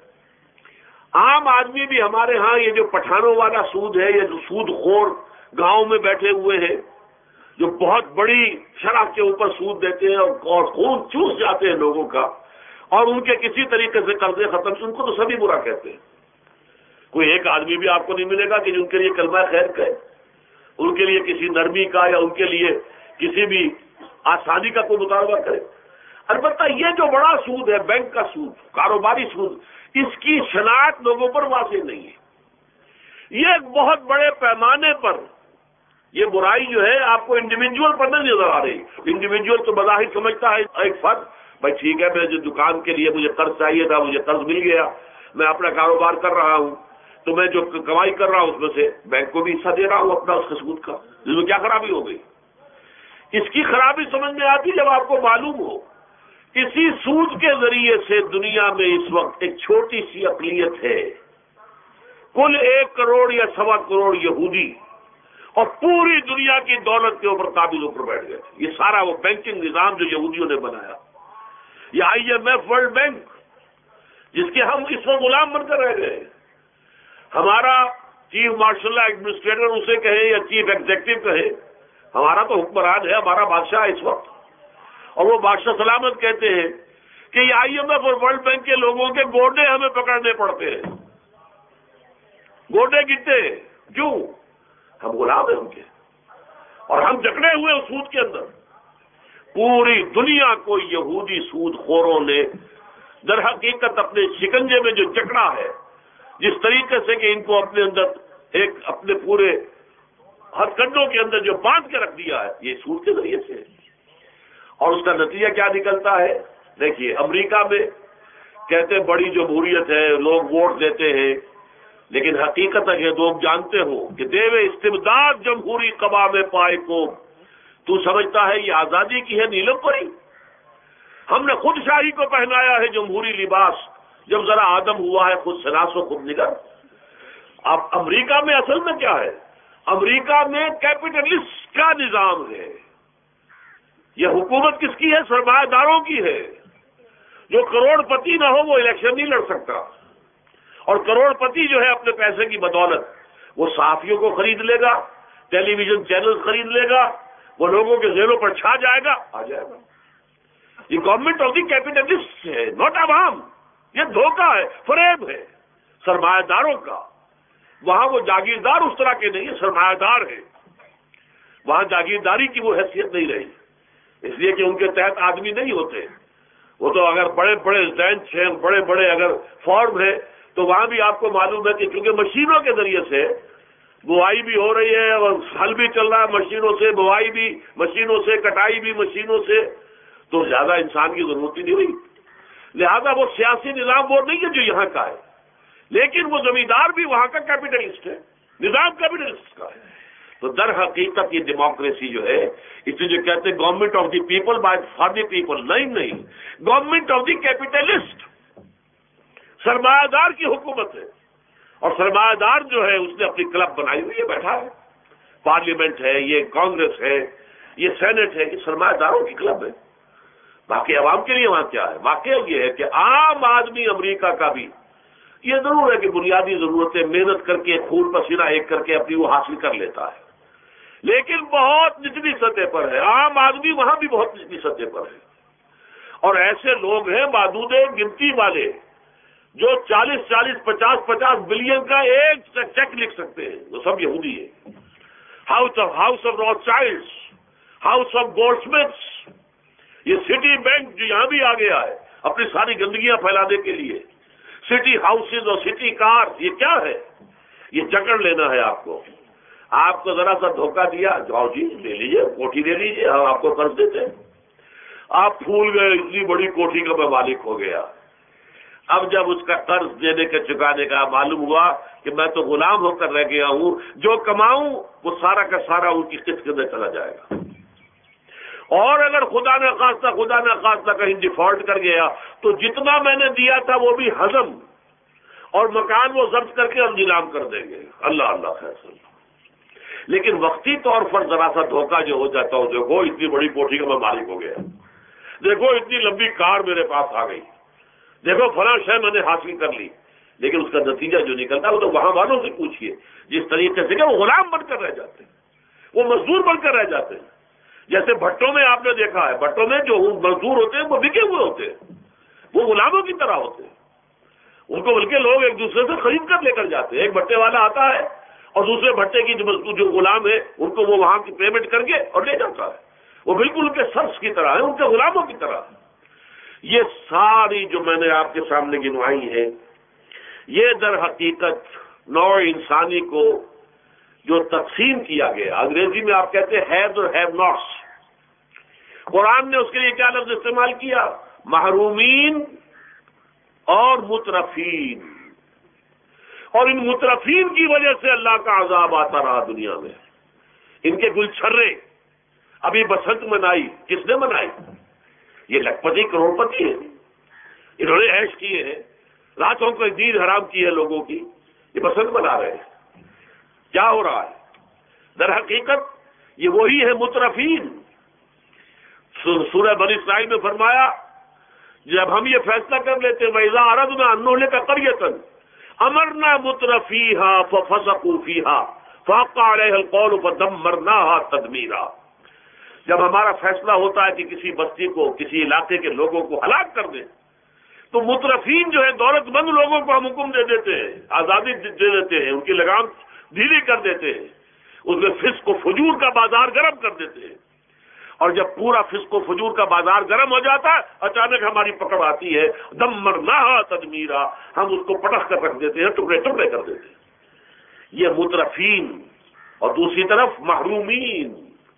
عام آدمی بھی ہمارے ہاں یہ جو پٹھانوں والا سود ہے، یہ جو سود خور گاؤں میں بیٹھے ہوئے ہیں جو بہت بڑی شرح کے اوپر سود دیتے ہیں اور خون چوس جاتے ہیں لوگوں کا، اور ان کے کسی طریقے سے قرضے ختم، ان کو تو سبھی برا کہتے ہیں. کوئی ایک آدمی بھی آپ کو نہیں ملے گا کہ ان کے لیے کلمہ خیر کہے، ان کے لیے کسی نرمی کا یا ان کے لیے کسی بھی آسانی کا کوئی مطالبہ کرے. البتہ یہ جو بڑا سود ہے، بینک کا سود، کاروباری سود، اس کی شناخت لوگوں پر واضح نہیں ہے. یہ ایک بہت بڑے پیمانے پر یہ برائی جو ہے آپ کو انڈیویجول پر نہیں نظر آ رہی. انڈیویجول تو بظاہر سمجھتا ہے ایک فرد، بھائی ٹھیک ہے میں جو دکان کے لیے مجھے قرض چاہیے تھا، مجھے قرض مل گیا، میں اپنا کاروبار کر رہا ہوں تو میں جو کمائی کر رہا ہوں اس میں سے بینک کو بھی حصہ دے رہا ہوں اپنا اس کے سود کا. اس میں کیا خرابی ہو گئی؟ اس کی خرابی سمجھ میں آتی جب آپ کو معلوم ہو اسی سود کے ذریعے سے دنیا میں اس وقت ایک چھوٹی سی اقلیت ہے، کل ایک کروڑ یا سوا کروڑ یہودی، اور پوری دنیا کی دولت کے اوپر قابض ہو کر بیٹھ گئے. یہ سارا وہ بینکنگ نظام جو یہودیوں نے بنایا، یہ I M F World Bank جس کے ہم اس وقت غلام بن کر رہ گئے. ہمارا چیف مارشل لا ایڈمنسٹریٹر اسے کہے یا چیف ایگزیکٹو کہے، ہمارا تو حکمران ہے، ہمارا بادشاہ ہے اس وقت، اور وہ بادشاہ سلامت کہتے ہیں کہ یہ آئی ایم ایف اور ورلڈ بینک کے لوگوں کے گوڈے ہمیں پکڑنے پڑتے ہیں، گوڈے گرتے ہیں. کیوں؟ ہم غلام ہیں ان کے، اور ہم جکڑے ہوئے اس سود کے اندر. پوری دنیا کو یہودی سود خوروں نے در حقیقت اپنے شکنجے میں جو جکڑا ہے، جس طریقے سے کہ ان کو اپنے اندر ایک اپنے پورے ہتھ کنڈوں کے اندر جو باندھ کے رکھ دیا ہے، یہ سود کے ذریعے سے. اور اس کا نتیجہ کیا نکلتا ہے؟ دیکھیے امریکہ میں کہتے بڑی جمہوریت ہے، لوگ ووٹ دیتے ہیں، لیکن حقیقت ہے لوگ جانتے ہو کہ دیوے استبداد جمہوری قوام پائے کو تو سمجھتا ہے یہ آزادی کی ہے نیلم پری. ہم نے خود شاہی کو پہنایا ہے جمہوری لباس، جب ذرا آدم ہوا ہے خود سلاس و خود نگر. اب امریکہ میں اصل میں کیا ہے؟ امریکہ میں کیپٹلسٹ کا نظام ہے. یہ حکومت کس کی ہے؟ سرمایہ داروں کی ہے. جو کروڑ پتی نہ ہو وہ الیکشن نہیں لڑ سکتا، اور کروڑ پتی جو ہے اپنے پیسے کی بدولت وہ صحافیوں کو خرید لے گا، ٹیلی ویژن چینل خرید لے گا، وہ لوگوں کے ذہنوں پر چھا جائے گا، آ جائے گا. یہ گورنمنٹ آف دی کیپٹلسٹ ہے، ناٹ عوام. یہ دھوکہ ہے، فریب ہے سرمایہ داروں کا. وہاں وہ جاگیردار اس طرح کے نہیں ہے، سرمایہ دار ہے. وہاں جاگیرداری کی وہ حیثیت نہیں رہی، اس لیے کہ ان کے تحت آدمی نہیں ہوتے. وہ تو اگر بڑے بڑے بینچ ہیں، بڑے بڑے اگر فارم ہیں، تو وہاں بھی آپ کو معلوم ہے کہ کیونکہ مشینوں کے ذریعے سے بوائی بھی ہو رہی ہے اور ہل بھی چل رہا ہے مشینوں سے، بوائی بھی مشینوں سے، کٹائی بھی مشینوں سے، تو زیادہ انسان کی ضرورت ہی نہیں ہوئی. لہذا وہ سیاسی نظام وہ نہیں ہے جو یہاں کا ہے، لیکن وہ زمیندار بھی وہاں کا کیپٹلسٹ ہے، نظام کیپٹلسٹ کا ہے. تو در حقیقت یہ ڈیموکریسی جو ہے، اس لیے جو کہتے ہیں government of the people by for the people, نہیں نہیں، گورنمنٹ آف دی کیپٹلسٹ، سرمایہ دار کی حکومت ہے. اور سرمایہ دار جو ہے اس نے اپنی کلب بنائی ہوئی ہے، بیٹھا ہے، پارلیمنٹ ہے، یہ کانگریس ہے، یہ سینٹ ہے، یہ سرمایہ داروں کی کلب ہے. باقی عوام کے لیے وہاں کیا ہے؟ واقعہ یہ ہے کہ عام آدمی امریکہ کا بھی یہ ضرور ہے کہ بنیادی ضرورتیں محنت کر کے خون پسینہ ایک کر کے اپنی وہ حاصل کر لیتا ہے، لیکن بہت نچلی سطح پر ہے، عام آدمی وہاں بھی بہت نچلی سطح پر ہے۔ اور ایسے لوگ ہیں معدود گنتی والے جو چالیس چالیس پچاس پچاس بلین کا ایک چیک لکھ سکتے ہیں، وہ سب یہودی ہے۔ House of house of Rothschilds, house of Goldsmiths, یہ سٹی بینک جو یہاں بھی آ گیا ہے اپنی ساری گندگیاں پھیلانے کے لیے، سٹی ہاؤسز اور سٹی کار، یہ کیا ہے؟ یہ جکڑ لینا ہے آپ کو۔ آپ کو ذرا سا دھوکہ دیا، جاؤ جی لے لیجیے کوٹھی لے لیجیے، ہم آپ کو قرض دیتے ہیں۔ آپ پھول گئے، اتنی بڑی کوٹھی کا میں مالک ہو گیا۔ اب جب اس کا قرض دینے کے چکانے کا معلوم ہوا کہ میں تو غلام ہو کر رہ گیا ہوں، جو کماؤں وہ سارا کا سارا ان کی قسط کے اندر چلا جائے گا۔ اور اگر خدا نہ خواستہ خدا نہ خواستہ کہیں ڈیفالٹ کر گیا تو جتنا میں نے دیا تھا وہ بھی ہضم، اور مکان وہ ضبط کر کے ہم نیلام کر دیں گے۔ اللہ اللہ خیر۔ لیکن وقتی طور پر ذرا سا دھوکہ جو ہو جاتا ہو، دیکھو اتنی بڑی کوٹھی کا میں مالک ہو گیا، دیکھو اتنی لمبی کار میرے پاس آ گئی، دیکھو فلاں شے میں نے حاصل کر لی، لیکن اس کا نتیجہ جو نکلتا ہے وہ تو وہاں والوں سے پوچھیے جس طریقے سے کہ وہ غلام بن کر رہ جاتے ہیں، وہ مزدور بن کر رہ جاتے ہیں۔ جیسے بھٹوں میں آپ نے دیکھا ہے، بھٹوں میں جو مزدور ہوتے ہیں وہ بکے ہوئے ہوتے ہیں، وہ غلاموں کی طرح ہوتے ہیں، ان کو بلکہ لوگ ایک دوسرے سے خرید کر لے کر جاتے ہیں۔ ایک بھٹے والا آتا ہے اور دوسرے بھٹے کی جو جو غلام ہے ان کو وہ وہاں کی پیمنٹ کر کے اور لے جاتا ہے، وہ بالکل ان کے سرس کی طرح ہے، ان کے غلاموں کی طرح۔ یہ ساری جو میں نے آپ کے سامنے گنوائی ہے، یہ در حقیقت نوع انسانی کو جو تقسیم کیا گیا، انگریزی میں آپ کہتے ہیں ہیز اور ہیو ناٹس، قرآن نے اس کے لیے کیا لفظ استعمال کیا؟ محرومین اور مترفین۔ اور ان مترفین کی وجہ سے اللہ کا عذاب آتا رہا دنیا میں۔ ان کے گلچھرے ابھی بسنت منائی، کس نے منائی؟ یہ لکھپتی کروڑ پتی ہے، انہوں نے عیش کیے ہیں، راتوں کو نیند حرام کی ہے لوگوں کی، یہ بسنت منا رہے ہیں۔ کیا ہو رہا ہے؟ در حقیقت یہ وہی ہے مترفین۔ سورہ بنی اسرائیل میں فرمایا جب ہم یہ فیصلہ کر لیتے ہیں وَإِذَا أَرَدْنَا أَن نُهْلِكَ قَرْيَةً أَمَرْنَا مُتْرَفِيهَا فَفَسَقُوا فِيهَا فَحَقَّ عَلَيْهَا الْقَوْلُ فَدَمَّرْنَاهَا تَدْمِيرًا۔ جب ہمارا فیصلہ ہوتا ہے کہ کسی بستی کو، کسی علاقے کے لوگوں کو ہلاک کر دیں، تو مترفین جو ہے دولت مند لوگوں کو ہم حکم دے دیتے ہیں، آزادی دے دیتے ہیں، ان کی لگام ڈھیلی کر دیتے ہیں، اس میں فسق و فجور کا بازار گرم کر دیتے ہیں۔ اور جب پورا فسق و فجور کا بازار گرم ہو جاتا ہے، اچانک ہماری پکڑ آتی ہے، دمرناہا تدمیرا، ہم اس کو پٹخ کر رکھ دیتے ہیں، ٹکڑے ٹکڑے کر دیتے ہیں۔ یہ مترفین، اور دوسری طرف محرومین،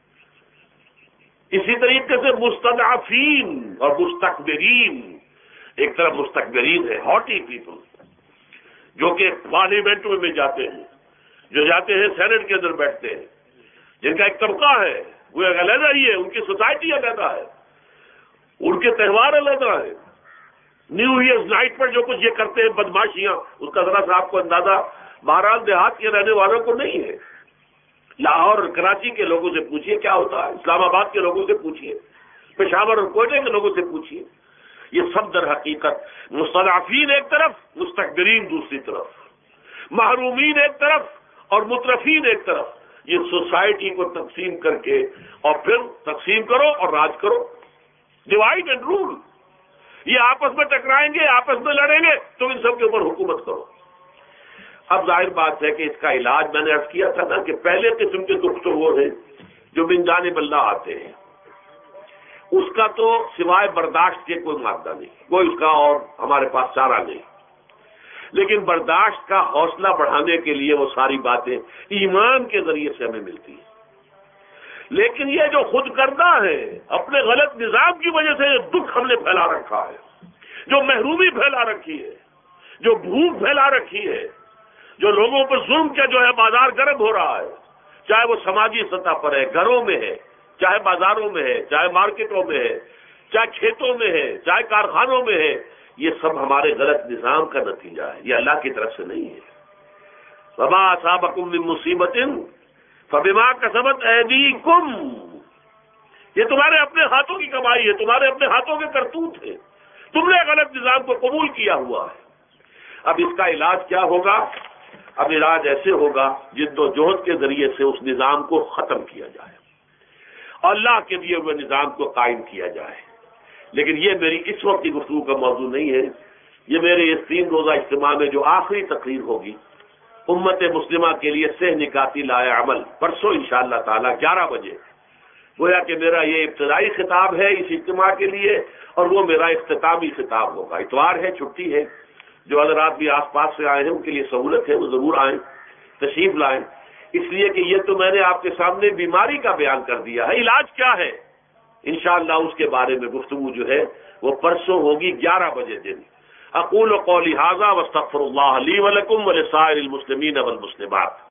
اسی طریقے سے مستضعفین اور مستکبرین۔ ایک طرف مستکبرین ہے، ہاٹی پیپل، جو کہ پارلیمنٹ میں جاتے ہیں، جو جاتے ہیں سینٹ کے اندر بیٹھتے ہیں، جن کا ایک طبقہ ہے، وہ ایک علیحدہ ہی ہے، ان کی سوسائٹی علیحدہ ہے، ان کے تہوار علیحدہ ہے۔ نیو ایئرز نائٹ پر جو کچھ یہ کرتے ہیں بدماشیاں، اس کا ذرا سا آپ کو اندازہ بہرحال دیہات کے رہنے والوں کو نہیں ہے۔ لاہور اور کراچی کے لوگوں سے پوچھیے کیا ہوتا ہے، اسلام آباد کے لوگوں سے پوچھیے، پشاور اور کوئٹہ کے لوگوں سے پوچھیے۔ یہ سب در حقیقت مستضعفین ایک طرف، مستکبرین دوسری طرف، محرومین ایک طرف اور مترفین ایک طرف، یہ سوسائٹی کو تقسیم کر کے، اور پھر تقسیم کرو اور راج کرو، ڈیوائڈ اینڈ رول۔ یہ آپس میں ٹکرائیں گے، آپس میں لڑیں گے، تو ان سب کے اوپر حکومت کرو۔ اب ظاہر بات ہے کہ اس کا علاج میں نے عرض کیا تھا نا کہ پہلے قسم کے دکھ تو وہ ہیں جو من جانب اللہ آتے ہیں، اس کا تو سوائے برداشت کے کوئی مادہ نہیں، کوئی اس کا اور ہمارے پاس چارہ نہیں۔ لیکن برداشت کا حوصلہ بڑھانے کے لیے وہ ساری باتیں ایمان کے ذریعے سے ہمیں ملتی ہیں۔ لیکن یہ جو خود کردہ ہے، اپنے غلط نظام کی وجہ سے دکھ ہم نے پھیلا رکھا ہے، جو محرومی پھیلا رکھی ہے، جو بھوک پھیلا رکھی ہے، جو لوگوں پر ظلم کا جو ہے بازار گرم ہو رہا ہے، چاہے وہ سماجی سطح پر ہے، گھروں میں ہے، چاہے بازاروں میں ہے، چاہے مارکیٹوں میں ہے، چاہے کھیتوں میں ہے، چاہے کارخانوں میں ہے، یہ سب ہمارے غلط نظام کا نتیجہ ہے، یہ اللہ کی طرف سے نہیں ہے۔ وما اصابکم من مصیبت فبما کسبت ایدیکم، یہ تمہارے اپنے ہاتھوں کی کمائی ہے، تمہارے اپنے ہاتھوں کے کرتوت ہے، تم نے غلط نظام کو قبول کیا ہوا ہے۔ اب اس کا علاج کیا ہوگا؟ اب علاج ایسے ہوگا جد و جہد کے ذریعے سے اس نظام کو ختم کیا جائے اور اللہ کے دیے ہوئے نظام کو قائم کیا جائے. لیکن یہ میری اس وقت کی گفتگو کا موضوع نہیں ہے. یہ میرے اس تین روزہ اجتماع میں جو آخری تقریر ہوگی امت مسلمہ کے لیے سہ نکاتی لائے عمل، پرسوں انشاءاللہ تعالی گیارہ بجے، گویا کہ میرا یہ ابتدائی خطاب ہے اس اجتماع کے لیے اور وہ میرا اختتامی خطاب ہوگا. اتوار ہے، چھٹی ہے، جو حضرات بھی آس پاس سے آئے ہیں ان کے لیے سہولت ہے، وہ ضرور آئیں، تشریف لائیں. اس لیے کہ یہ تو میں نے آپ کے سامنے بیماری کا بیان کر دیا ہے، علاج کیا ہے انشاءاللہ اس کے بارے میں گفتگو جو ہے وہ پرسوں ہوگی گیارہ بجے دن. اقول قولی ھذا واستغفر اللہ لی ولکم ولسائر المسلمین والمسلمات.